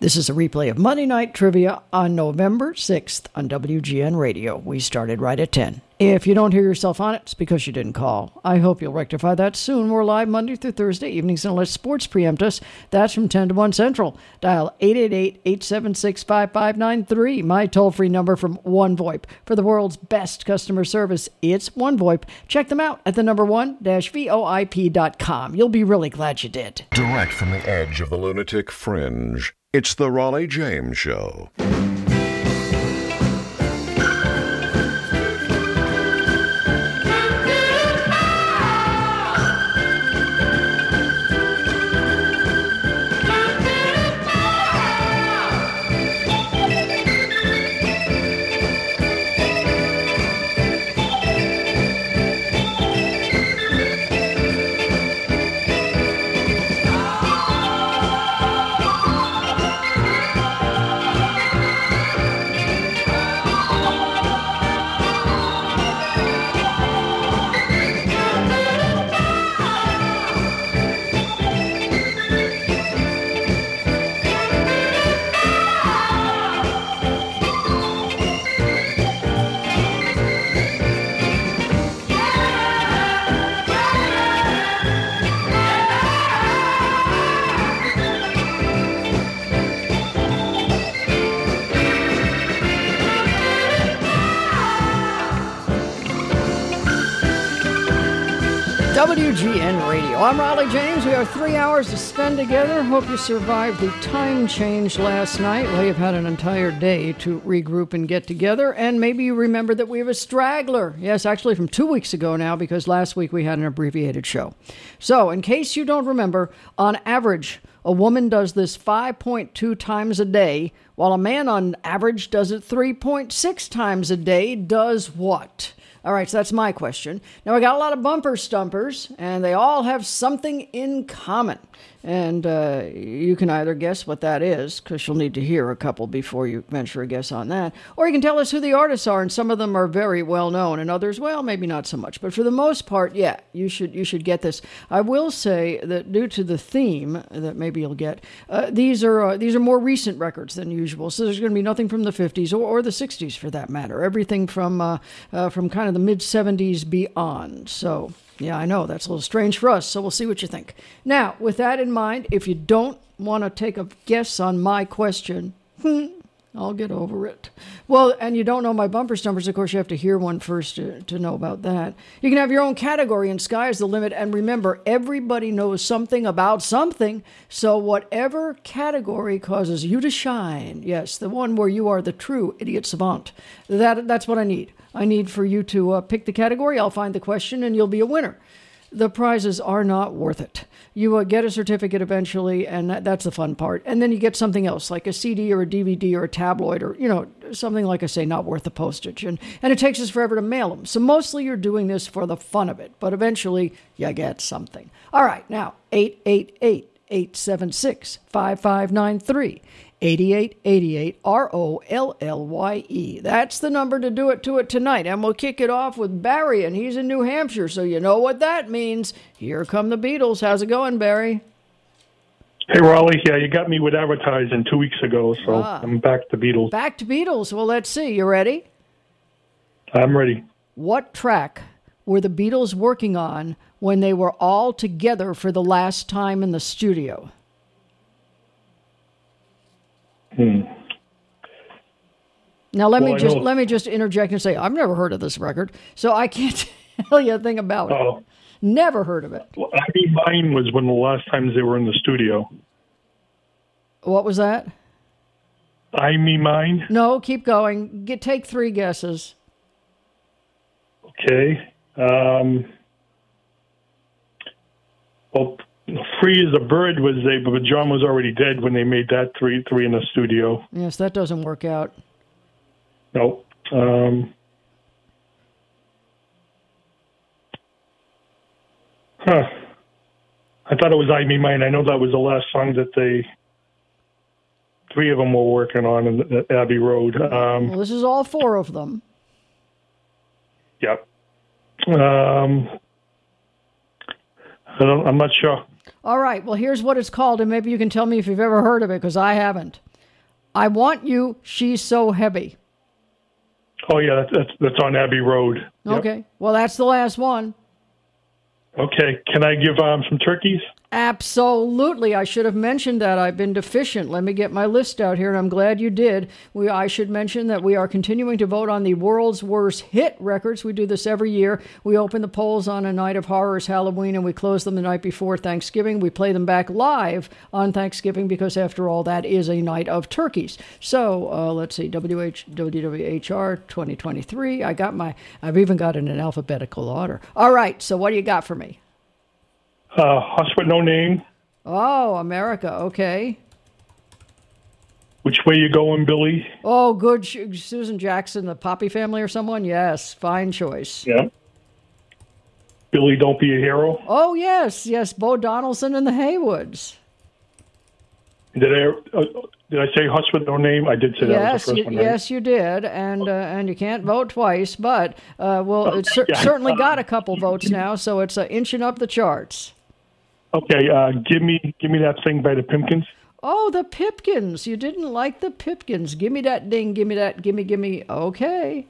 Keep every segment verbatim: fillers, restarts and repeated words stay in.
This is a replay of Monday Night Trivia on November sixth on W G N Radio. We started right at ten. If you don't hear yourself on it, it's because you didn't call. I hope you'll rectify that soon. We're live Monday through Thursday evenings unless sports preempt us. That's from ten to one Central. Dial eight eight eight, eight seven six, five five nine three. My toll-free number from OneVoIP. For the world's best customer service, it's OneVoIP. Check them out at the number one dash VOIP dot com. You'll be really glad you did. Direct from the edge of the lunatic fringe, it's the Raleigh James Show. W G N Radio. I'm Raleigh James. We have three hours to spend together. Hope you survived the time change last night. Well, you've had an entire day to regroup and get together. And maybe you remember that we have a straggler. Yes, actually from two weeks ago now, because last week we had an abbreviated show. So, in case you don't remember, on average, a woman does this five point two times a day, while a man on average does it three point six times a day. Does what? All right, so that's my question. Now, we got a lot of bumper stumpers, and they all have something in common. And uh, you can either guess what that is, because you'll need to hear a couple before you venture a guess on that. Or you can tell us who the artists are, and some of them are very well known, and others, well, maybe not so much. But for the most part, yeah, you should you should get this. I will say that due to the theme that maybe you'll get, uh, these are uh, these are more recent records than usual. So there's going to be nothing from the fifties or, or the sixties for that matter. Everything from uh, uh, from kind of the mid seventies beyond. So. Yeah, I know. That's a little strange for us, so we'll see what you think. Now, with that in mind, if you don't want to take a guess on my question, hmm, I'll get over it. Well, and you don't know my bumper stumpers, of course, you have to hear one first to, to know about that. You can have your own category, and sky's the limit. And remember, everybody knows something about something, so whatever category causes you to shine, yes, the one where you are the true idiot savant, that that's what I need. I need for you to uh, pick the category. I'll find the question, and you'll be a winner. The prizes are not worth it. You uh, get a certificate eventually, and that, that's the fun part. And then you get something else, like a C D or a D V D or a tabloid or, you know, something like I say, not worth the postage. And, and it takes us forever to mail them. So mostly you're doing this for the fun of it, but eventually you get something. All right, now, eight eight eight, eight seven six, five five nine three. eighty-eight eighty-eight, R O L L Y E. That's the number to do it to it tonight. And we'll kick it off with Barry, and he's in New Hampshire, so you know what that means. Here come the Beatles. How's it going, Barry? Hey, Raleigh. Yeah, you got me with advertising two weeks ago, so ah, I'm back to Beatles. Back to Beatles. Well, let's see. You ready? I'm ready. What track were the Beatles working on when they were all together for the last time in the studio? Hmm. Now let well, me just let me just interject and say I've never heard of this record, so I can't tell you a thing about oh. it. Never heard of it. Well, I mean, mine was one of the last times they were in the studio. What was that? I mean, mine. No, keep going. Get take three guesses. Okay. Um, well. Free as a Bird was they, but John was already dead when they made that three three in the studio. Yes, that doesn't work out. No. Um, huh. I thought it was I Me Mine. I know that was the last song that they, three of them were working on in the, Abbey Road. Um, well, this is all four of them. Yep. Um, I don't, I'm not sure. All right, well, here's what it's called, and maybe you can tell me if you've ever heard of it, because I haven't. I Want You, She's So Heavy. Oh, yeah, that's that's, that's on Abbey Road. Yep. Okay. Well, that's the last one. Okay. Can I give um, some turkeys? Absolutely. I should have mentioned that. I've been deficient. Let me get my list out here, and I'm glad you did. We, I should mention that we are continuing to vote on the world's worst hit records. We do this every year. We open the polls on a night of horrors, Halloween, and we close them the night before Thanksgiving. We play them back live on Thanksgiving because, after all, that is a night of turkeys. So uh, let's see, W H W W H R twenty twenty-three. I got my, I've even got it in alphabetical order. All right, so what do you got for me? Uh, Horse with No Name. Oh, America. Okay. Which Way You Going, Billy? Oh, good. Susan Jackson, the Poppy Family or someone? Yes, fine choice. Yeah. Billy, Don't Be a Hero. Oh, yes, yes. Bo Donaldson and the Haywoods. Did I uh, did I say Horse with No Name? I did say that yes, was the first you, one, right? Yes, you did, and uh, and you can't vote twice, but, uh, well, it's cer- Yeah. certainly got a couple votes now, so it's uh, inching up the charts. Okay, uh, give me give me that thing by the Pipkins. Oh, the Pipkins. You didn't like the Pipkins. Give me that ding, give me that, gimme, gimme. Okay.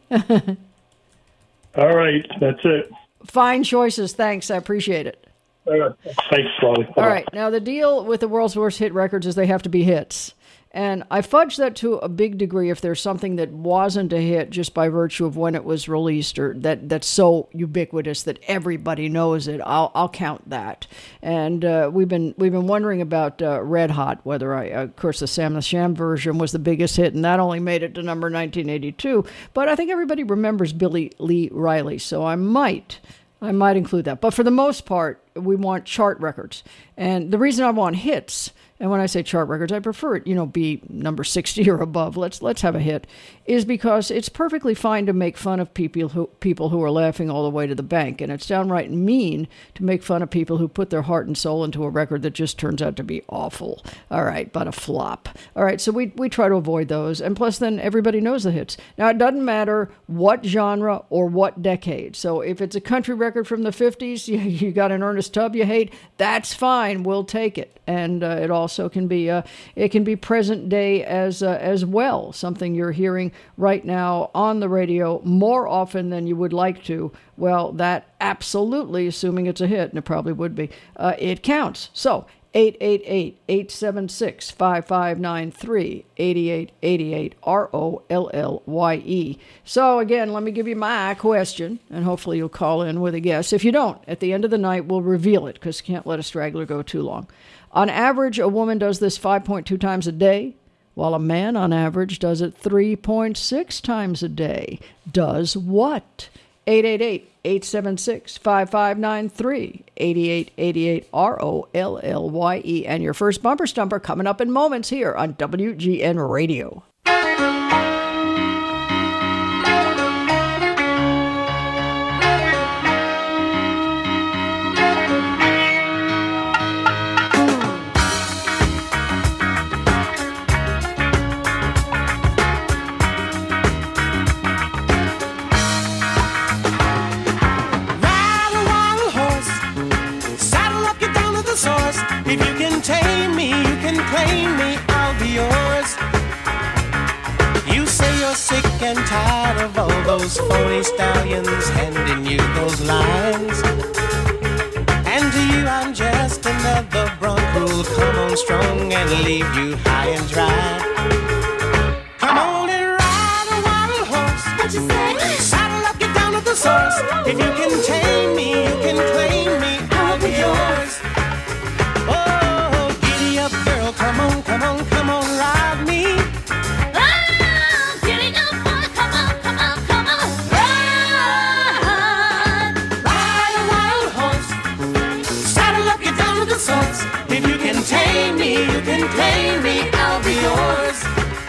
All right, that's it. Fine choices. Thanks. I appreciate it. Uh, thanks, Raleigh. All right. Now, the deal with the world's worst hit records is they have to be hits. And I fudge that to a big degree if there's something that wasn't a hit just by virtue of when it was released, or that, that's so ubiquitous that everybody knows it. I'll I'll count that. And uh, we've been we've been wondering about uh, Red Hot, whether I uh, of course the Sam the Sham version was the biggest hit, and that only made it to number nineteen eighty-two. But I think everybody remembers Billy Lee Riley, so I might. I might include that. But for the most part, we want chart records. And the reason I want hits, and when I say chart records, I prefer it, you know, be number sixty or above. Let's let's have a hit, is because it's perfectly fine to make fun of people who people who are laughing all the way to the bank, and it's downright mean to make fun of people who put their heart and soul into a record that just turns out to be awful. All right, but a flop. All right, so we we try to avoid those, and plus then everybody knows the hits. Now it doesn't matter what genre or what decade. So if it's a country record from the fifties, you, you got an Ernest Tubb you hate, that's fine. We'll take it, and uh, it also can be uh, it can be present day as uh, as well. Something you're hearing right now on the radio more often than you would like to. Well, that absolutely, assuming it's a hit, and it probably would be, uh, it counts. So eight eight eight, eight seven six, five five nine three, eight eight eight eight, R O L L Y E. So again, let me give you my question, and hopefully you'll call in with a guess. If you don't, at the end of the night, we'll reveal it, because can't let a straggler go too long. On average, a woman does this five point two times a day, while a man on average does it three point six times a day. Does what? eight eight eight, eight seven six, five five nine three, eight eight eight eight, R O L L Y E. And your first bumper stumper coming up in moments here on W G N Radio. If you can tame me, you can claim me, I'll be yours. You say you're sick and tired of all those phony stallions handing you those lines. And to you I'm just another bronc who'll come on strong and leave you high and dry. Come on and ride a wild horse. What you say? Saddle up, get down to the source. If you can tame me, you can claim me, I'll be yours. Come on, come on, come on, ride me. Oh, giddy up, boy, come on, come on, come on, ride. Ride a wild horse. Saddle up, get down to the source. If you can tame me, you can claim me, I'll be yours.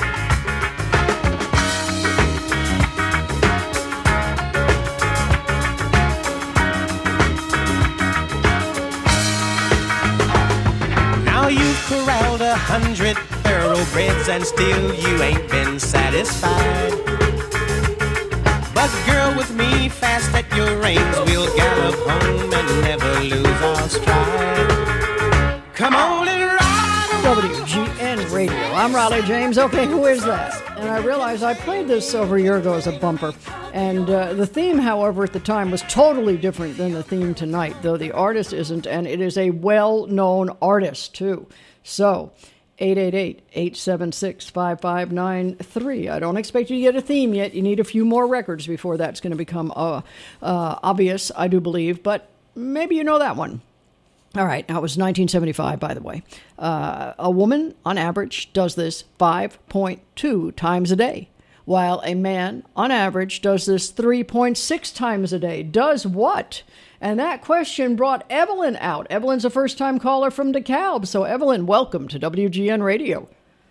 Now you've corralled a hundred thoroughbreds and still you ain't been satisfied. But girl, with me fast at your reins, we'll gallop home and never lose our stride. Come on and ride. W G N Radio. I'm Raleigh James. Okay, who is that? And I realized I played this over a year ago as a bumper. And uh, the theme, however, at the time was totally different than the theme tonight, though the artist isn't, and it is a well-known artist, too. So, eight eight eight, eight seven six, five five nine three. I don't expect you to get a theme yet. You need a few more records before that's going to become uh, uh, obvious, I do believe. But maybe you know that one. All right, now it was nineteen seventy-five, by the way. Uh, a woman, on average, does this five point two times a day, while a man, on average, does this three point six times a day. Does what? And that question brought Evelyn out. Evelyn's a first-time caller from DeKalb. So, Evelyn, welcome to W G N Radio.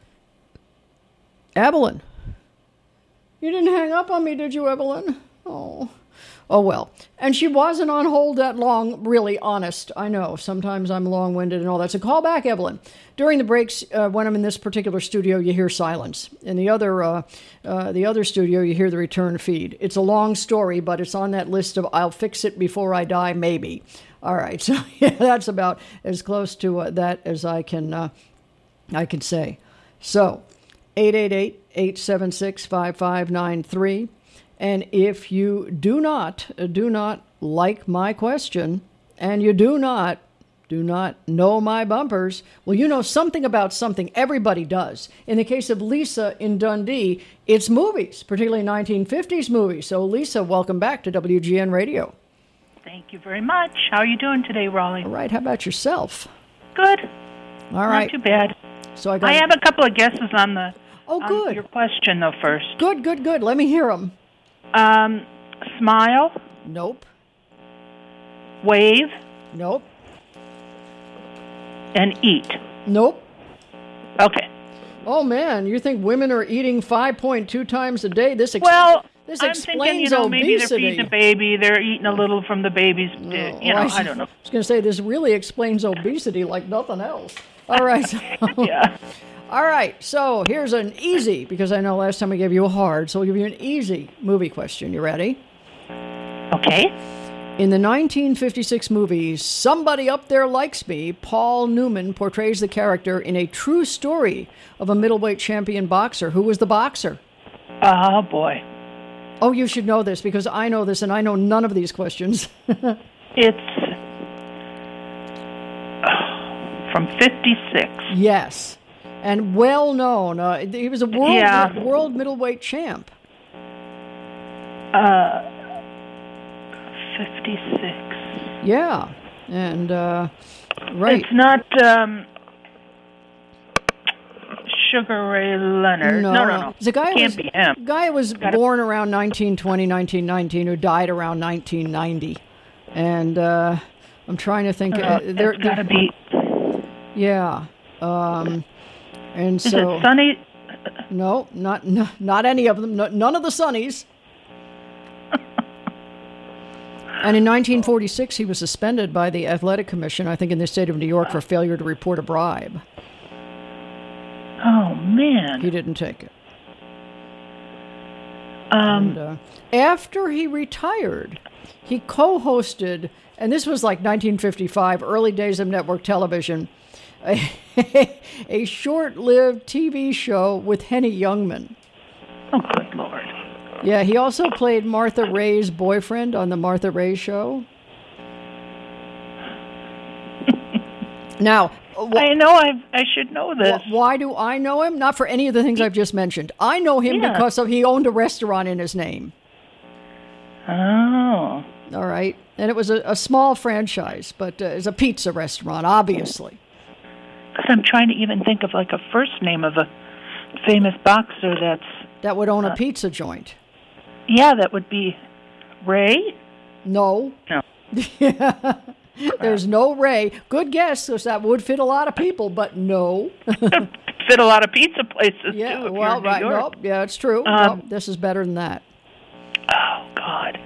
Evelyn. You didn't hang up on me, did you, Evelyn? Oh. Oh, well. And she wasn't on hold that long, really honest. I know. Sometimes I'm long-winded and all that. So call back, Evelyn. During the breaks, uh, when I'm in this particular studio, you hear silence. In the other uh, uh, the other studio, you hear the return feed. It's a long story, but it's on that list of I'll fix it before I die, maybe. All right. So yeah, that's about as close to uh, that as I can, uh, I can say. So eight eight eight, eight seven six, five five nine three. And if you do not, do not like my question, and you do not, do not know my bumpers, well, you know something about something. Everybody does. In the case of Lisa in Dundee, it's movies, particularly nineteen fifties movies. So, Lisa, welcome back to W G N Radio. Thank you very much. How are you doing today, Raleigh? All right. How about yourself? Good. All right. Not too bad. So I, got I have a couple of guesses on the oh, on good. your question, though, first. Good, good, good. Let me hear them. Um, smile, Nope. wave, Nope. and eat. Nope. Okay. Oh, man, you think women are eating five point two times a day? This ex- Well, this I'm explains thinking, you know, maybe they're obesity. feeding a baby, they're eating a little from the baby's, uh, Oh, you know, I, I don't know. I was going to say, this really explains obesity like nothing else. All right. So, Yeah. all right. So here's an easy, because I know last time I gave you a hard, so we'll give you an easy movie question. You ready? Okay. In the nineteen fifty-six movie Somebody Up There Likes Me, Paul Newman portrays the character in a true story of a middleweight champion boxer. Who was the boxer? Oh, boy. Oh, you should know this, because I know this, and I know none of these questions. It's uh, from fifty-six. Yes. And well known. Uh, he was a world Yeah. world middleweight champ. Uh, fifty-six. Yeah. And, uh, right. It's not um, Sugar Ray Leonard. No, no, no. The guy Can't was, be him. guy was Gotta- born around nineteen twenty, nineteen nineteen, who died around nineteen ninety. And uh, I'm trying to think. Uh, Uh, it's there, got to there- be. yeah. Um, and Is so, it Sunny? no, not no, not any of them. No, none of the Sonnies. And in nineteen forty-six, he was suspended by the Athletic Commission, I think, in the state of New York, for failure to report a bribe. Oh, man. He didn't take it. Um, And, uh, after he retired, he co-hosted, and this was like nineteen fifty-five, early days of network television, a, a short-lived T V show with Henny Youngman. oh, good Lord. Yeah, he also played Martha Ray's boyfriend on the Martha Ray Show. Now, wh- I know I I should know this. wh- why do I know him? Not for any of the things I've just mentioned. I know him Yeah. because of he owned a restaurant in his name. Oh. All right. And it was a, a small franchise, but uh, it's a pizza restaurant, obviously. Because I'm trying to even think of like a first name of a famous boxer that's, That would own a Uh, pizza joint. yeah, that would be Ray? No. No. There's no Ray. Good guess, because that would fit a lot of people, but no. Fit a lot of pizza places, Yeah, too, if well, you're in New right. York. Nope. Yeah, it's true. Um, Nope, this is better than that. Oh, God.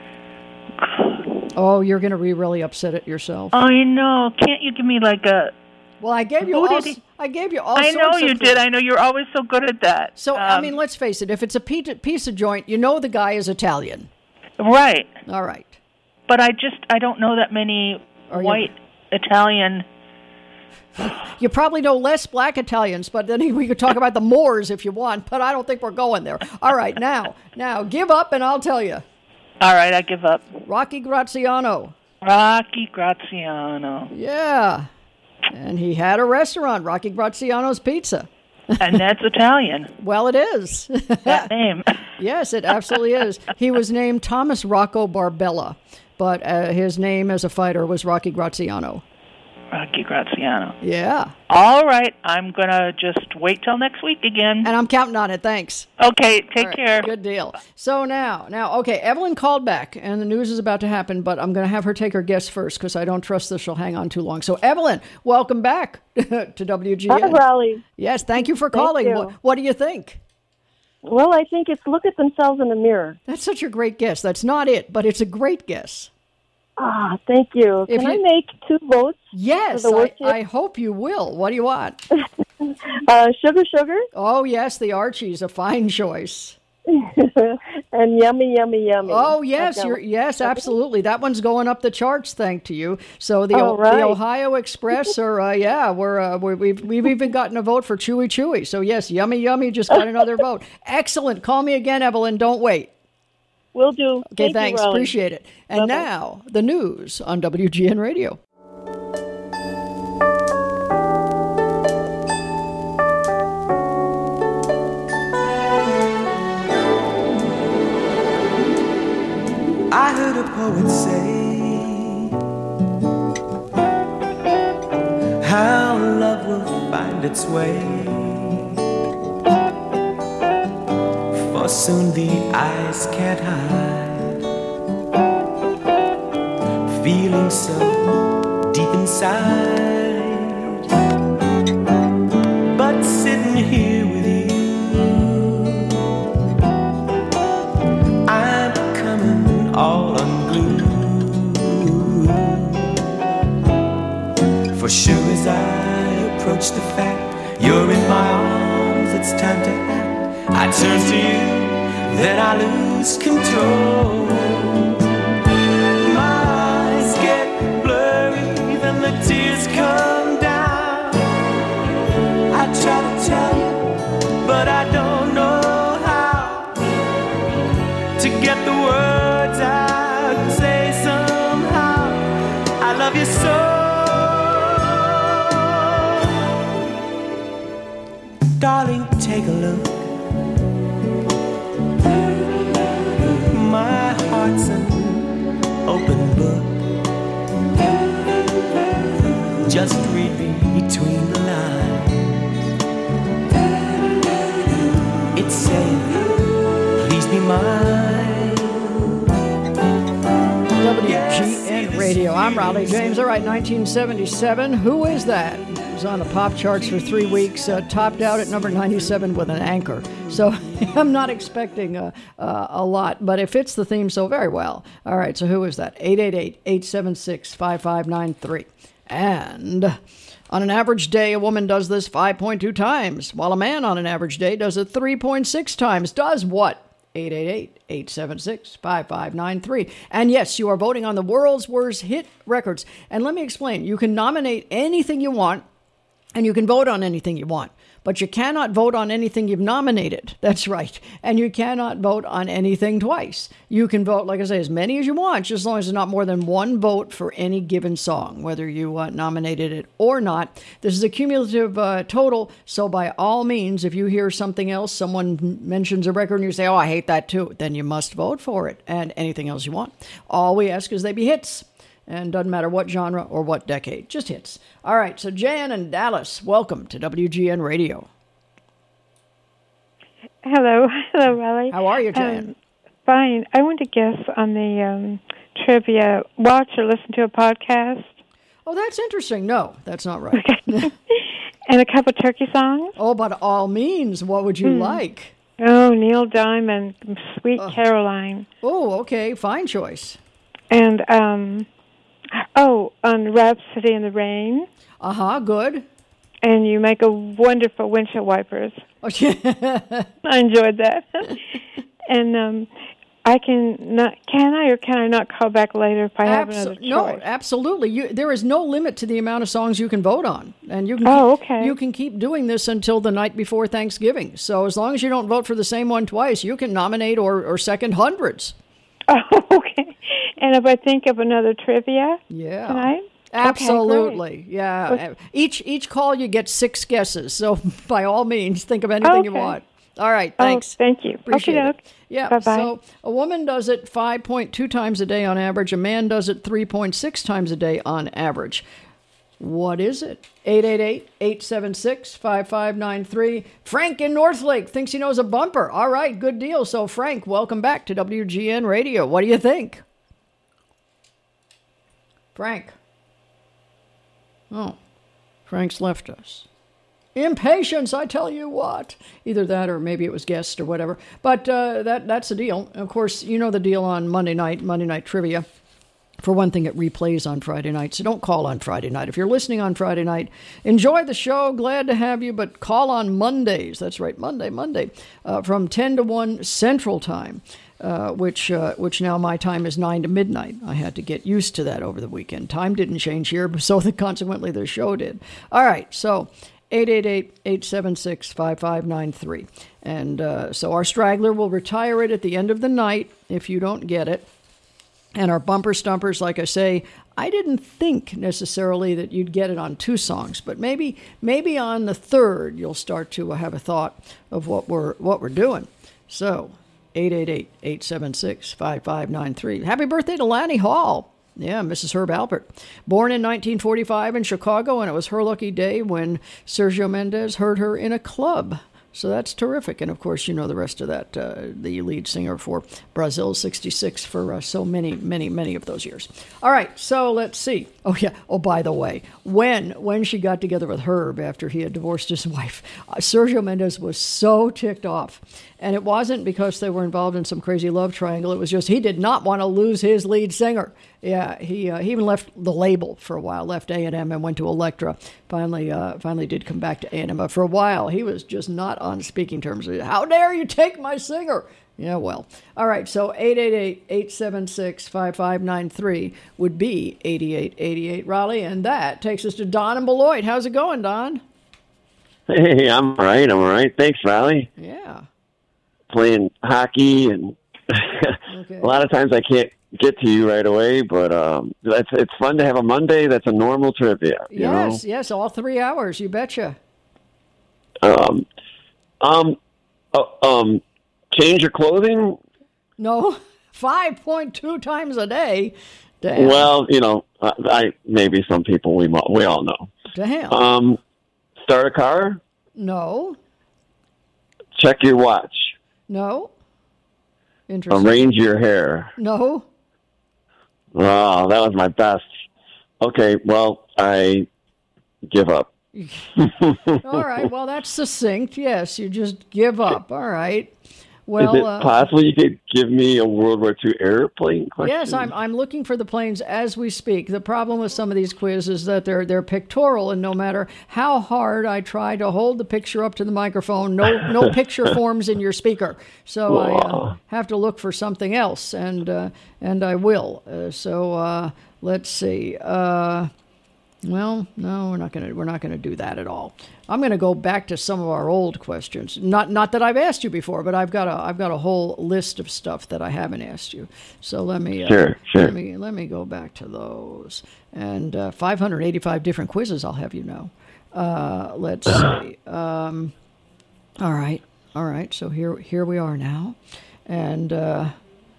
Oh, you're going to be really upset at yourself. I know. Can't you give me like a... Well, I gave you Who all. did he- I gave you all. I know sorts you of did. clues. I know you're always so good at that. So I Um, mean, let's face it. If it's a pizza, pizza joint, you know the guy is Italian. Right. All right. But I just, I don't know that many Are you- white Italian You probably know less black Italians, but then we could talk about the Moors if you want, but I don't think we're going there. All right, now, now, give up and I'll tell you. All right, I give up. Rocky Graziano. Rocky Graziano. Yeah. And he had a restaurant, Rocky Graziano's Pizza. And that's Italian. Well, it is. That name. Yes, it absolutely is. He was named Thomas Rocco Barbella, but uh, his name as a fighter was Rocky Graziano. Rocky Graziano. Yeah. All right, I'm going to just wait till next week again. And I'm counting on it. Thanks. Okay, take All right, care. Good deal. So now, now, okay, Evelyn called back, and the news is about to happen, but I'm going to have her take her guess first because I don't trust that she'll hang on too long. So, Evelyn, welcome back to W G N. Hi, Raleigh. Yes, thank you for Thank calling. you. What, what do you think? Well, I think it's look at themselves in the mirror. That's such a great guess. That's not it, but it's a great guess. Ah, thank you. If Can you- I make two votes? Yes, For the I, worship? I hope you will. What do you want? Uh, sugar, sugar, Oh, yes, the Archies, a fine choice. and yummy, yummy, yummy. Oh, yes, I've got- you're, yes, absolutely. That one's going up the charts, thank to you. So the, All O- right. the Ohio Express, or uh, yeah, we're, uh, we're we've we've even gotten a vote for Chewy Chewy. So yes, yummy, yummy just got another vote. Excellent. Call me again, Evelyn. Don't wait. Will do. Okay, Thank thanks. You, Raleigh. Appreciate it. And Bye-bye. now the news on W G N Radio. I heard a poet say how love will find its way, for soon the eyes can't hide feeling so deep inside. But sitting here with you, I'm becoming all unglued. For sure as I approach the fact you're in my arms, it's time to act. I turn to you, then I lose control. My eyes get blurry, then the tears come down. I try to tell you, but I don't know how to get the words out and say somehow I love you so. Darling, take a look. My heart's an open book. Just read between the lines. It's saying, please be mine. W G N Radio. I'm Raleigh James. All right, nineteen seventy-seven. Who is that? It was on the pop charts for three weeks, uh, topped out at number ninety-seven with an anchor. So I'm not expecting a, uh, a lot, but it fits the theme so very well. All right, so who is that? eight eight eight, eight seven six, five five nine three. And on an average day, a woman does this five point two times, while a man on an average day does it three point six times. Does what? eight eight eight, eight seven six, five five nine three. And yes, you are voting on the world's worst hit records. And let me explain. You can nominate anything you want, and you can vote on anything you want. But you cannot vote on anything you've nominated. That's right. And you cannot vote on anything twice. You can vote, like I say, as many as you want, just as long as there's not more than one vote for any given song, whether you uh, nominated it or not. This is a cumulative uh, total, so by all means, if you hear something else, someone m- mentions a record and you say, oh, I hate that too, then you must vote for it and anything else you want. All we ask is they be hits. And doesn't matter what genre or what decade, just hits. All right, so Jan and Dallas, welcome to W G N Radio. Hello, hello, Raleigh. How are you, Jan? Um, fine. I want to guess on the um, trivia. Watch or listen to a podcast. Oh, that's interesting. No, that's not right. And a couple turkey songs. Oh, by all means, what would you Hmm. like? Oh, Neil Diamond, Sweet Oh. Caroline. Oh, okay, fine choice. And, um, oh, on Rhapsody in the Rain. Uh-huh, good. And you make a wonderful windshield wipers. Oh, yeah. I enjoyed that. And um, I can not. Can I or can I not call back later if I have Abso- another choice? No, absolutely. You, there is no limit to the amount of songs you can vote on, and you can. Oh, keep, okay. You can keep doing this until the night before Thanksgiving. So as long as you don't vote for the same one twice, you can nominate or, or second hundreds. Oh, okay. And if I think of another trivia, Yeah. tonight. Absolutely, Okay, yeah. Well- Each each call you get six guesses. So by all means, think of anything you Okay. want. All right, thanks. Oh, thank you. Appreciate Okay, it. doke. Yeah. Bye-bye. So a woman does it five point two times a day on average. A man does it three point six times a day on average. What is it? eight eight eight, eight seven six, five five nine three. Frank in Northlake thinks he knows a bumper. All right, good deal. So Frank, welcome back to W G N Radio. What do you think? Frank. Oh, Frank's left us. Impatience, I tell you what. Either that or maybe it was guest or whatever. But uh, that that's the deal. Of course, you know the deal on Monday night, Monday Night Trivia. For one thing, it replays on Friday night, so don't call on Friday night. If you're listening on Friday night, enjoy the show. Glad to have you, but call on Mondays. That's right, Monday, Monday, uh, from ten to one Central Time. Uh, which uh, which now my time is nine to midnight. I had to get used to that over the weekend. Time didn't change here, so that consequently the show did. All right, so eight eight eight, eight seven six, five five nine three. And uh, so our straggler will retire it at the end of the night if you don't get it. And our bumper stumpers, like I say, I didn't think necessarily that you'd get it on two songs, but maybe maybe on the third you'll start to have a thought of what we're what we're doing. So eight eight eight, eight seven six, five five nine three. Happy birthday to Lanny Hall. Yeah, Missus Herb Alpert. Born in nineteen forty-five in Chicago, and it was her lucky day when Sergio Mendes heard her in a club. So that's terrific. And, of course, you know the rest of that, uh, the lead singer for Brazil sixty-six for uh, so many, many, many of those years. All right, so let's see. Oh, yeah. Oh, by the way, when when she got together with Herb after he had divorced his wife, uh, Sergio Mendes was so ticked off. And it wasn't because they were involved in some crazy love triangle. It was just he did not want to lose his lead singer. Yeah, he uh, he even left the label for a while, left A and M and went to Elektra. Finally, uh, finally did come back to A and M. But for a while, he was just not on speaking terms. How dare you take my singer? Yeah, well. All right, so eight eight eight, eight seven six, five five nine three would be eighty-eight eighty-eight, Raleigh. And that takes us to Don and Beloit. How's it going, Don? Hey, I'm all right. I'm all right. Thanks, Riley. Yeah. Playing hockey, and Okay. a lot of times I can't get to you right away, but um, that's it's fun to have a Monday that's a normal trivia. You Yes, know? yes, all three hours. You betcha. Um, um, uh, um, change your clothing. No, five point two times a day. Damn. Well, you know, I, I maybe some people we mo- we all know. Damn. Um, start a car. No, Check your watch. no. Interesting. Arrange your hair. No. Oh, that was my best. Okay, well, I give up. All right. Well, that's succinct. Yes, you just give up. All right. Well, Is it uh, possible you could give me a World War Two airplane question? yes, I'm I'm looking for the planes as we speak. The problem with some of these quizzes is that they're they're pictorial, and no matter how hard I try to hold the picture up to the microphone, no no picture forms in your speaker. So I uh, have to look for something else, and uh, and I will. Uh, so uh, let's see. Uh, Well, no, we're not gonna we're not gonna do that at all. I'm gonna go back to some of our old questions. Not not that I've asked you before, but I've got a I've got a whole list of stuff that I haven't asked you. So let me uh, Sure, sure. let me let me go back to those. And uh, five hundred eighty-five different quizzes, I'll have you know. Uh, let's see. Um, all right, all right. So here here we are now, and uh,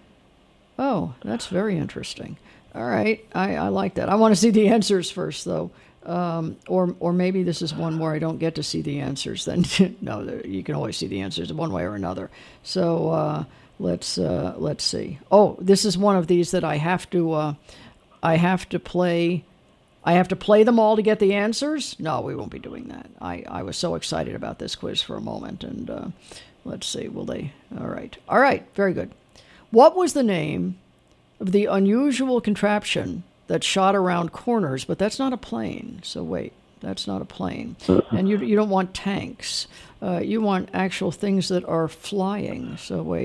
oh, that's very interesting. All right, I, I like that. I want to see the answers first, though, um, or or maybe this is one where I don't get to see the answers. Then no, you can always see the answers one way or another. So uh, let's uh, let's see. Oh, this is one of these that I have to uh, I have to play. I have to play them all to get the answers. No, we won't be doing that. I, I was so excited about this quiz for a moment, and uh, let's see. Will they? All right, all right, very good. What was the name of the unusual contraption that shot around corners? But that's not a plane. So wait, that's not a plane. And you you don't want tanks. Uh, you want actual things that are flying. So wait,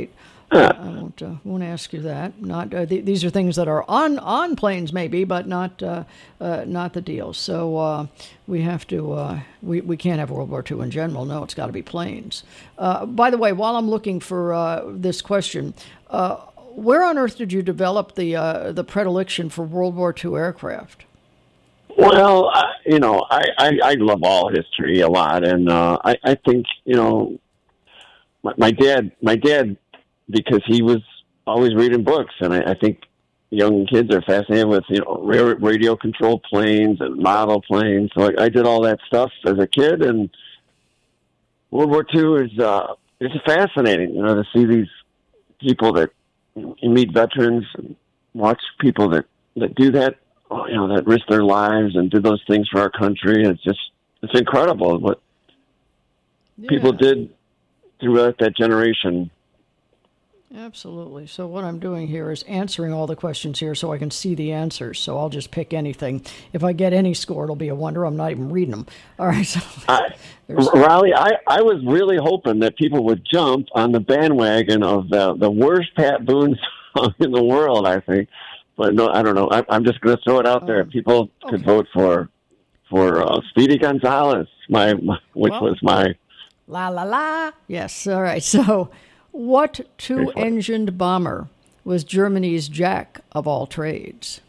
I won't uh, won't ask you that. Not uh, th- these are things that are on, on planes maybe, but not uh, uh, not the deal. So uh, we have to uh, we we can't have World War Two in general. No, it's got to be planes. Uh, by the way, while I'm looking for uh, this question, uh, where on earth did you develop the uh, the predilection for World War Two aircraft? Well, uh, you know, I, I, I love all history a lot, and uh, I, I think you know, my, my dad, my dad. because he was always reading books, and I, I think young kids are fascinated with, you know, radio-controlled planes and model planes. So I, I did all that stuff as a kid, and World War Two is uh, it's fascinating, you know, to see these people that you meet veterans and watch people that, that do that, you know, that risk their lives and do those things for our country. It's just, it's incredible what yeah. people did throughout that generation. Absolutely. So what I'm doing here is answering all the questions here so I can see the answers. So I'll just pick anything. If I get any score, it'll be a wonder. I'm not even reading them. All right. So I, Raleigh, I, I was really hoping that people would jump on the bandwagon of the, the worst Pat Boone song in the world, I think. But no, I don't know. I, I'm just going to throw it out there. People okay. could vote for for uh, Speedy Gonzales, my, my which well, was my... La, la, la. Yes. All right. So... what two-engined bomber was Germany's Jack of all trades?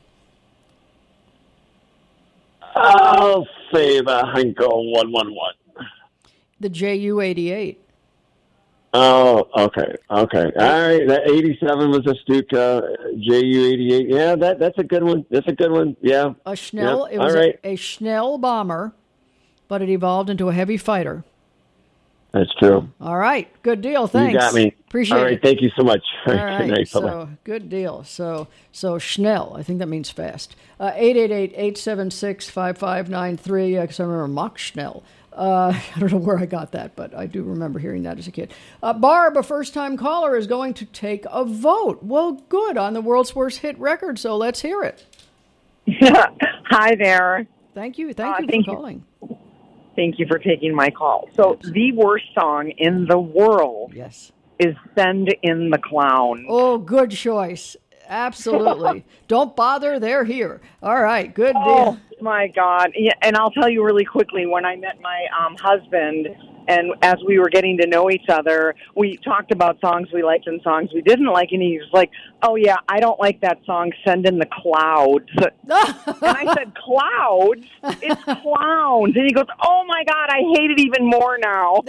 I'll say the Heinkel one one one. The J U eighty-eight. Oh, okay, okay. All right, that eighty-seven was a Stuka, J U eighty-eight. Yeah, that that's a good one. That's a good one. Yeah. A Schnell. Yep. It was right. a, a Schnell bomber, but it evolved into a heavy fighter. That's true. All right. Good deal. Thanks. You got me. Appreciate it. All right. it. Thank you so much. All right. Good night. So, Bye-bye. good deal. So, so Schnell, I think that means fast. Uh, eight eight eight, eight seven six, five five nine three, because I remember Mach Schnell. Uh, I don't know where I got that, but I do remember hearing that as a kid. Uh, Barb, a first-time caller, is going to take a vote. Well, good, on the world's worst hit record, so let's hear it. Hi there. Thank you. Thank uh, you thank for you. calling. Thank you for taking my call. So the worst song in the world yes. is Send in the Clown. Oh, good choice. Absolutely. Don't bother. They're here. All right. Good deal. Oh, my God. Yeah, and I'll tell you really quickly, when I met my um, husband, and as we were getting to know each other, we talked about songs we liked and songs we didn't like, and he was like, oh, yeah, I don't like that song, Send in the Clouds. And I said, clouds? It's clowns. And he goes, oh, my God, I hate it even more now.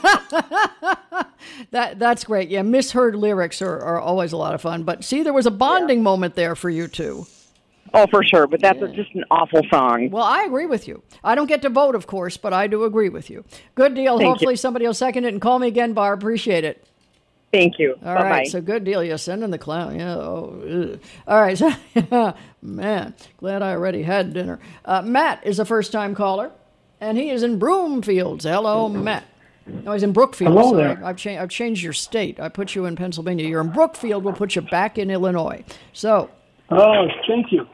that That's great. Yeah, misheard lyrics are, are always a lot of fun. But see, there was a bonding yeah. moment there for you two. Oh, for sure, but that's yeah. a, just an awful song. Well, I agree with you. I don't get to vote, of course, but I do agree with you. Good deal. Thank Hopefully you. somebody will second it and call me again, Barb. Appreciate it. Thank you. All Bye-bye. right, so good deal. Yeah, send in the clown. Yeah. Oh, ugh. All right. So, man, glad I already had dinner. Uh, Matt is a first-time caller, and he is in Broomfields. Hello, Matt. No, he's in Brookfield. Hello so there. I, I've, cha- I've changed your state. I put you in Pennsylvania. You're in Brookfield. We'll put you back in Illinois. So. Oh, thank you.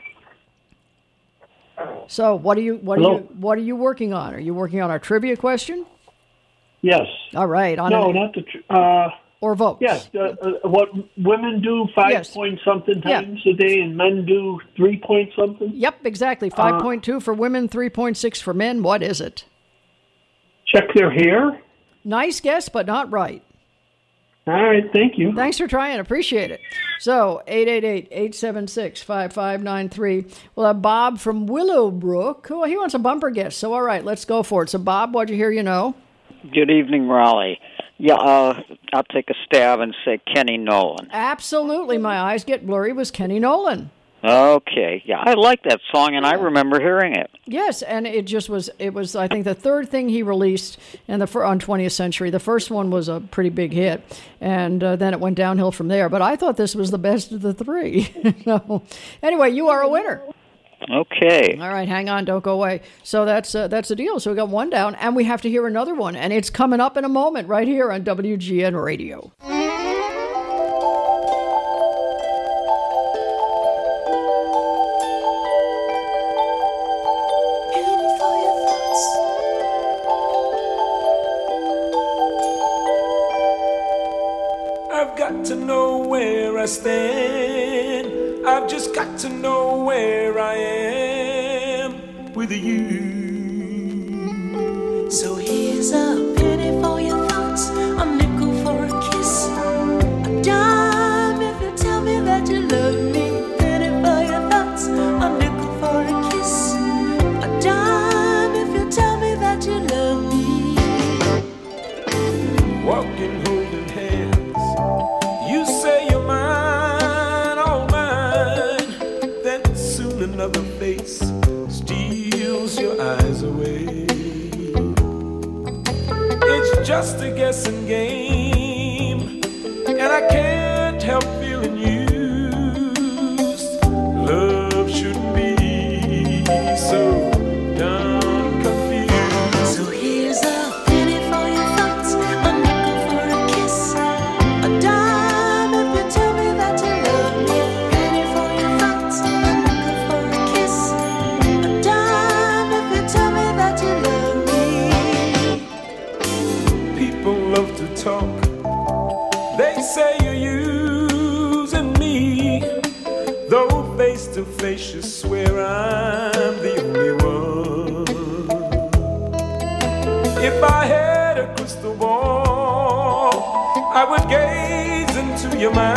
So, what are you what Hello? are you what are you working on? Are you working on our trivia question? Yes. All right. On no, an, not the. Uh, or vote. Yes. Uh, uh, what women do five yes. point something yeah. times a day, and men do three point something. Yep, exactly. Five uh, point two for women, three point six for men. What is it? Check their hair. Nice guess, but not right. All right, thank you. Thanks for trying. Appreciate it. So, eight eight eight, eight seven six, five five nine three. We'll have Bob from Willowbrook. Oh, he wants a bumper guess. So, all right, let's go for it. So, Bob, what'd you hear you know? Good evening, Raleigh. Yeah, uh, I'll take a stab and say Kenny Nolan. Absolutely. My eyes get blurry was Kenny Nolan. Okay, yeah, I like that song, and I remember hearing it. Yes, and it just was, it was, I think, the third thing he released in the on twentieth Century. The first one was a pretty big hit, and uh, then it went downhill from there. But I thought this was the best of the three. So, anyway, you are a winner. Okay. All right, hang on, don't go away. So that's uh, that's the deal. So we got one down, and we have to hear another one, and it's coming up in a moment right here on W G N Radio. I've got to know where I stand. I've just got to know where I am with you. So here's a penny for your thoughts, a nickel for a kiss, a dime if you tell me that you love me. Penny for your thoughts, a nickel for a kiss, a dime if you tell me that you love me. Walking, holding hands, you say you're mine, all mine. Then soon another face steals your eyes away. It's just a guessing game, and I can't help feeling used. Love shouldn't be so darn confused. So here's a penny for your thoughts, a nickel for a kiss, a dime if you tell me that you love me. Penny for your thoughts, a nickel for a kiss, a dime if you tell me that you love me. People love to talk. They say you're using me, though face to face you swear I'm the only one. If I had a crystal ball, I would gaze into your mind.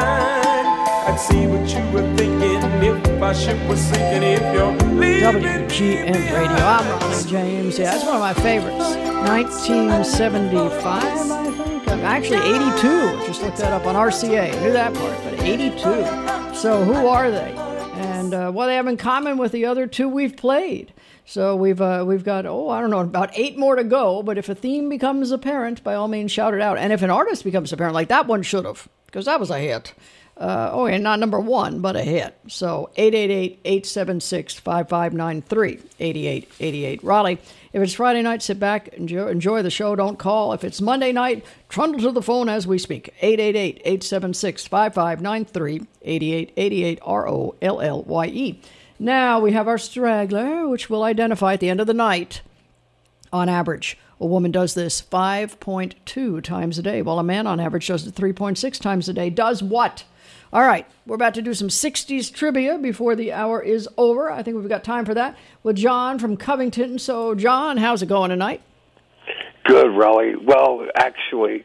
I'd see what you were thinking if my ship was sinking. If you're leaving W G N Radio. I'm Ronnie James. Yeah, that's one of my favorites. nineteen seventy-five, I think. Actually, eighty-two. Just looked that up on R C A. I knew that part, but eighty-two. So who are they? And uh, what they have in common with the other two we've played. So we've uh, we've got, oh, I don't know, about eight more to go. But if a theme becomes apparent, by all means, shout it out. And if an artist becomes apparent, like that one should have, because that was a hit. Uh, oh, and not number one, but a hit. So eight eight eight, eight seven six, five five nine three, eight eight eight eight. Raleigh, if it's Friday night, sit back, enjoy, enjoy the show, don't call. If it's Monday night, trundle to the phone as we speak. eight eight eight, eight seven six, five five nine three, eight eight eight eight, R O L L Y E. Now we have our straggler, which we'll identify at the end of the night. On average, a woman does this five point two times a day, while a man on average does it three point six times a day. Does what? All right, we're about to do some sixties trivia before the hour is over. I think we've got time for that with John from Covington. So, John, how's it going tonight? Good, Raleigh. Well, actually,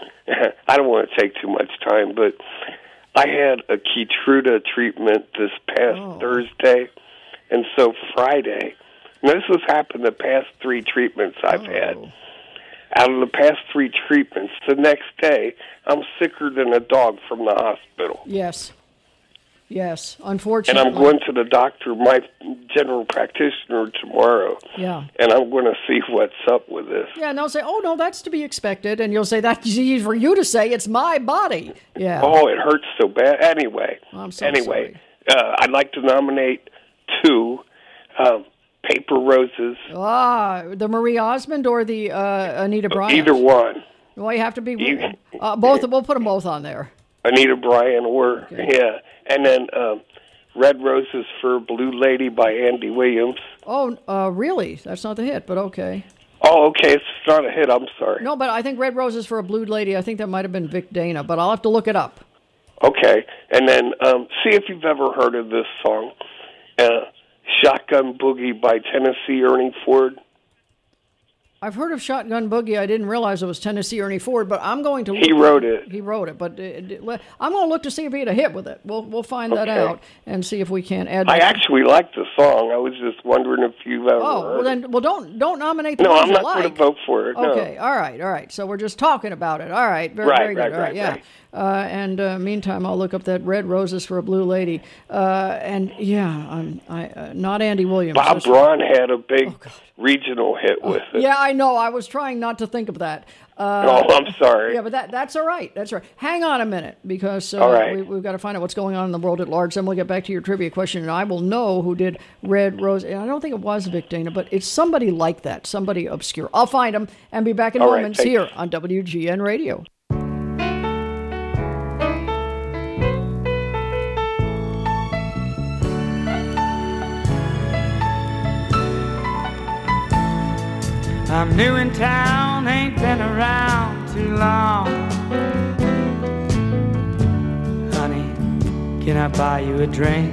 I don't want to take too much time, but I had a Keytruda treatment this past oh. Thursday, and so Friday, and this has happened the past three treatments I've oh. had. Out of the past three treatments, the next day, I'm sicker than a dog from the hospital. Yes. Yes, unfortunately. And I'm going to the doctor, my general practitioner, tomorrow. Yeah. And I'm going to see what's up with this. Yeah, and they'll say, oh, no, that's to be expected. And you'll say, that's easy for you to say, it's my body. Yeah. Oh, it hurts so bad. Anyway. I'm so anyway, uh, I'd like to nominate two. Um, Paper Roses. Ah, the Marie Osmond or the uh, Anita Bryant? Either one. Well, you have to be uh, both. We'll put them both on there. Anita Bryant or, okay. yeah. And then um, Red Roses for Blue Lady by Andy Williams. Oh, uh, really? That's not the hit, but okay. Oh, okay. It's not a hit. I'm sorry. No, but I think Red Roses for a Blue Lady, I think that might have been Vic Dana, but I'll have to look it up. Okay. And then um, see if you've ever heard of this song. Uh Shotgun Boogie by Tennessee Ernie Ford. I've heard of Shotgun Boogie. I didn't realize it was Tennessee Ernie Ford, but I'm going to look. He wrote it. He wrote it, but it, I'm going to look to see if he had a hit with it. We'll we'll find okay. that out and see if we can add. I actually like the song. I was just wondering if you've ever. Oh, heard well then, well don't don't nominate the no, ones I'm not you like. going to vote for it. Okay, no. all right, all right. So we're just talking about it. All right, very right, very good. Right, all right, right, yeah. Right. Uh, and uh, meantime, I'll look up that Red Roses for a Blue Lady. Uh, and yeah, I'm I uh, not Andy Williams. Bob That's Braun had a big oh, regional hit with uh, it. Yeah, I know. I was trying not to think of that. Uh, oh, I'm sorry. Yeah, but that that's all right. That's all right. Hang on a minute, because uh, all right. we, we've got to find out what's going on in the world at large. Then we'll get back to your trivia question, and I will know who did Red Rose. And I don't think it was Vic Dana, but it's somebody like that, somebody obscure. I'll find him and be back in all moments right, here on W G N Radio. I'm new in town, ain't been around too long. Can I buy you a drink?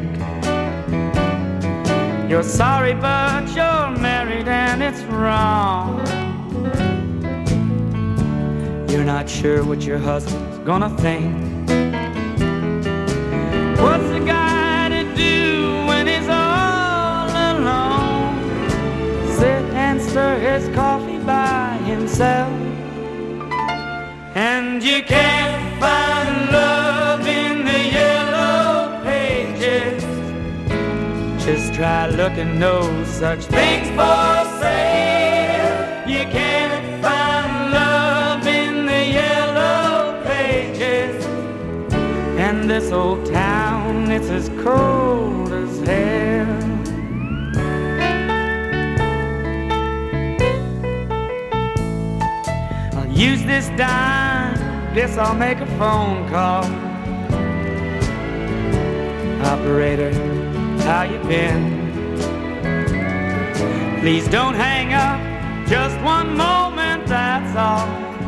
You're sorry, but you're married and it's wrong. You're not sure what your husband's gonna think. What's a guy to do when he's all alone? Sit and stir his coffee by himself. And you can't find love in the yellow pages. Just try looking, no such things for sale. You can't find love in the yellow pages. And this old town, it's as cold as hell. I'll use this dime, guess I'll make a phone call. Operator, how you been? Please don't hang up, just one moment, that's all.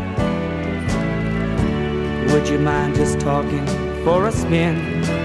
Would you mind just talking for a spin?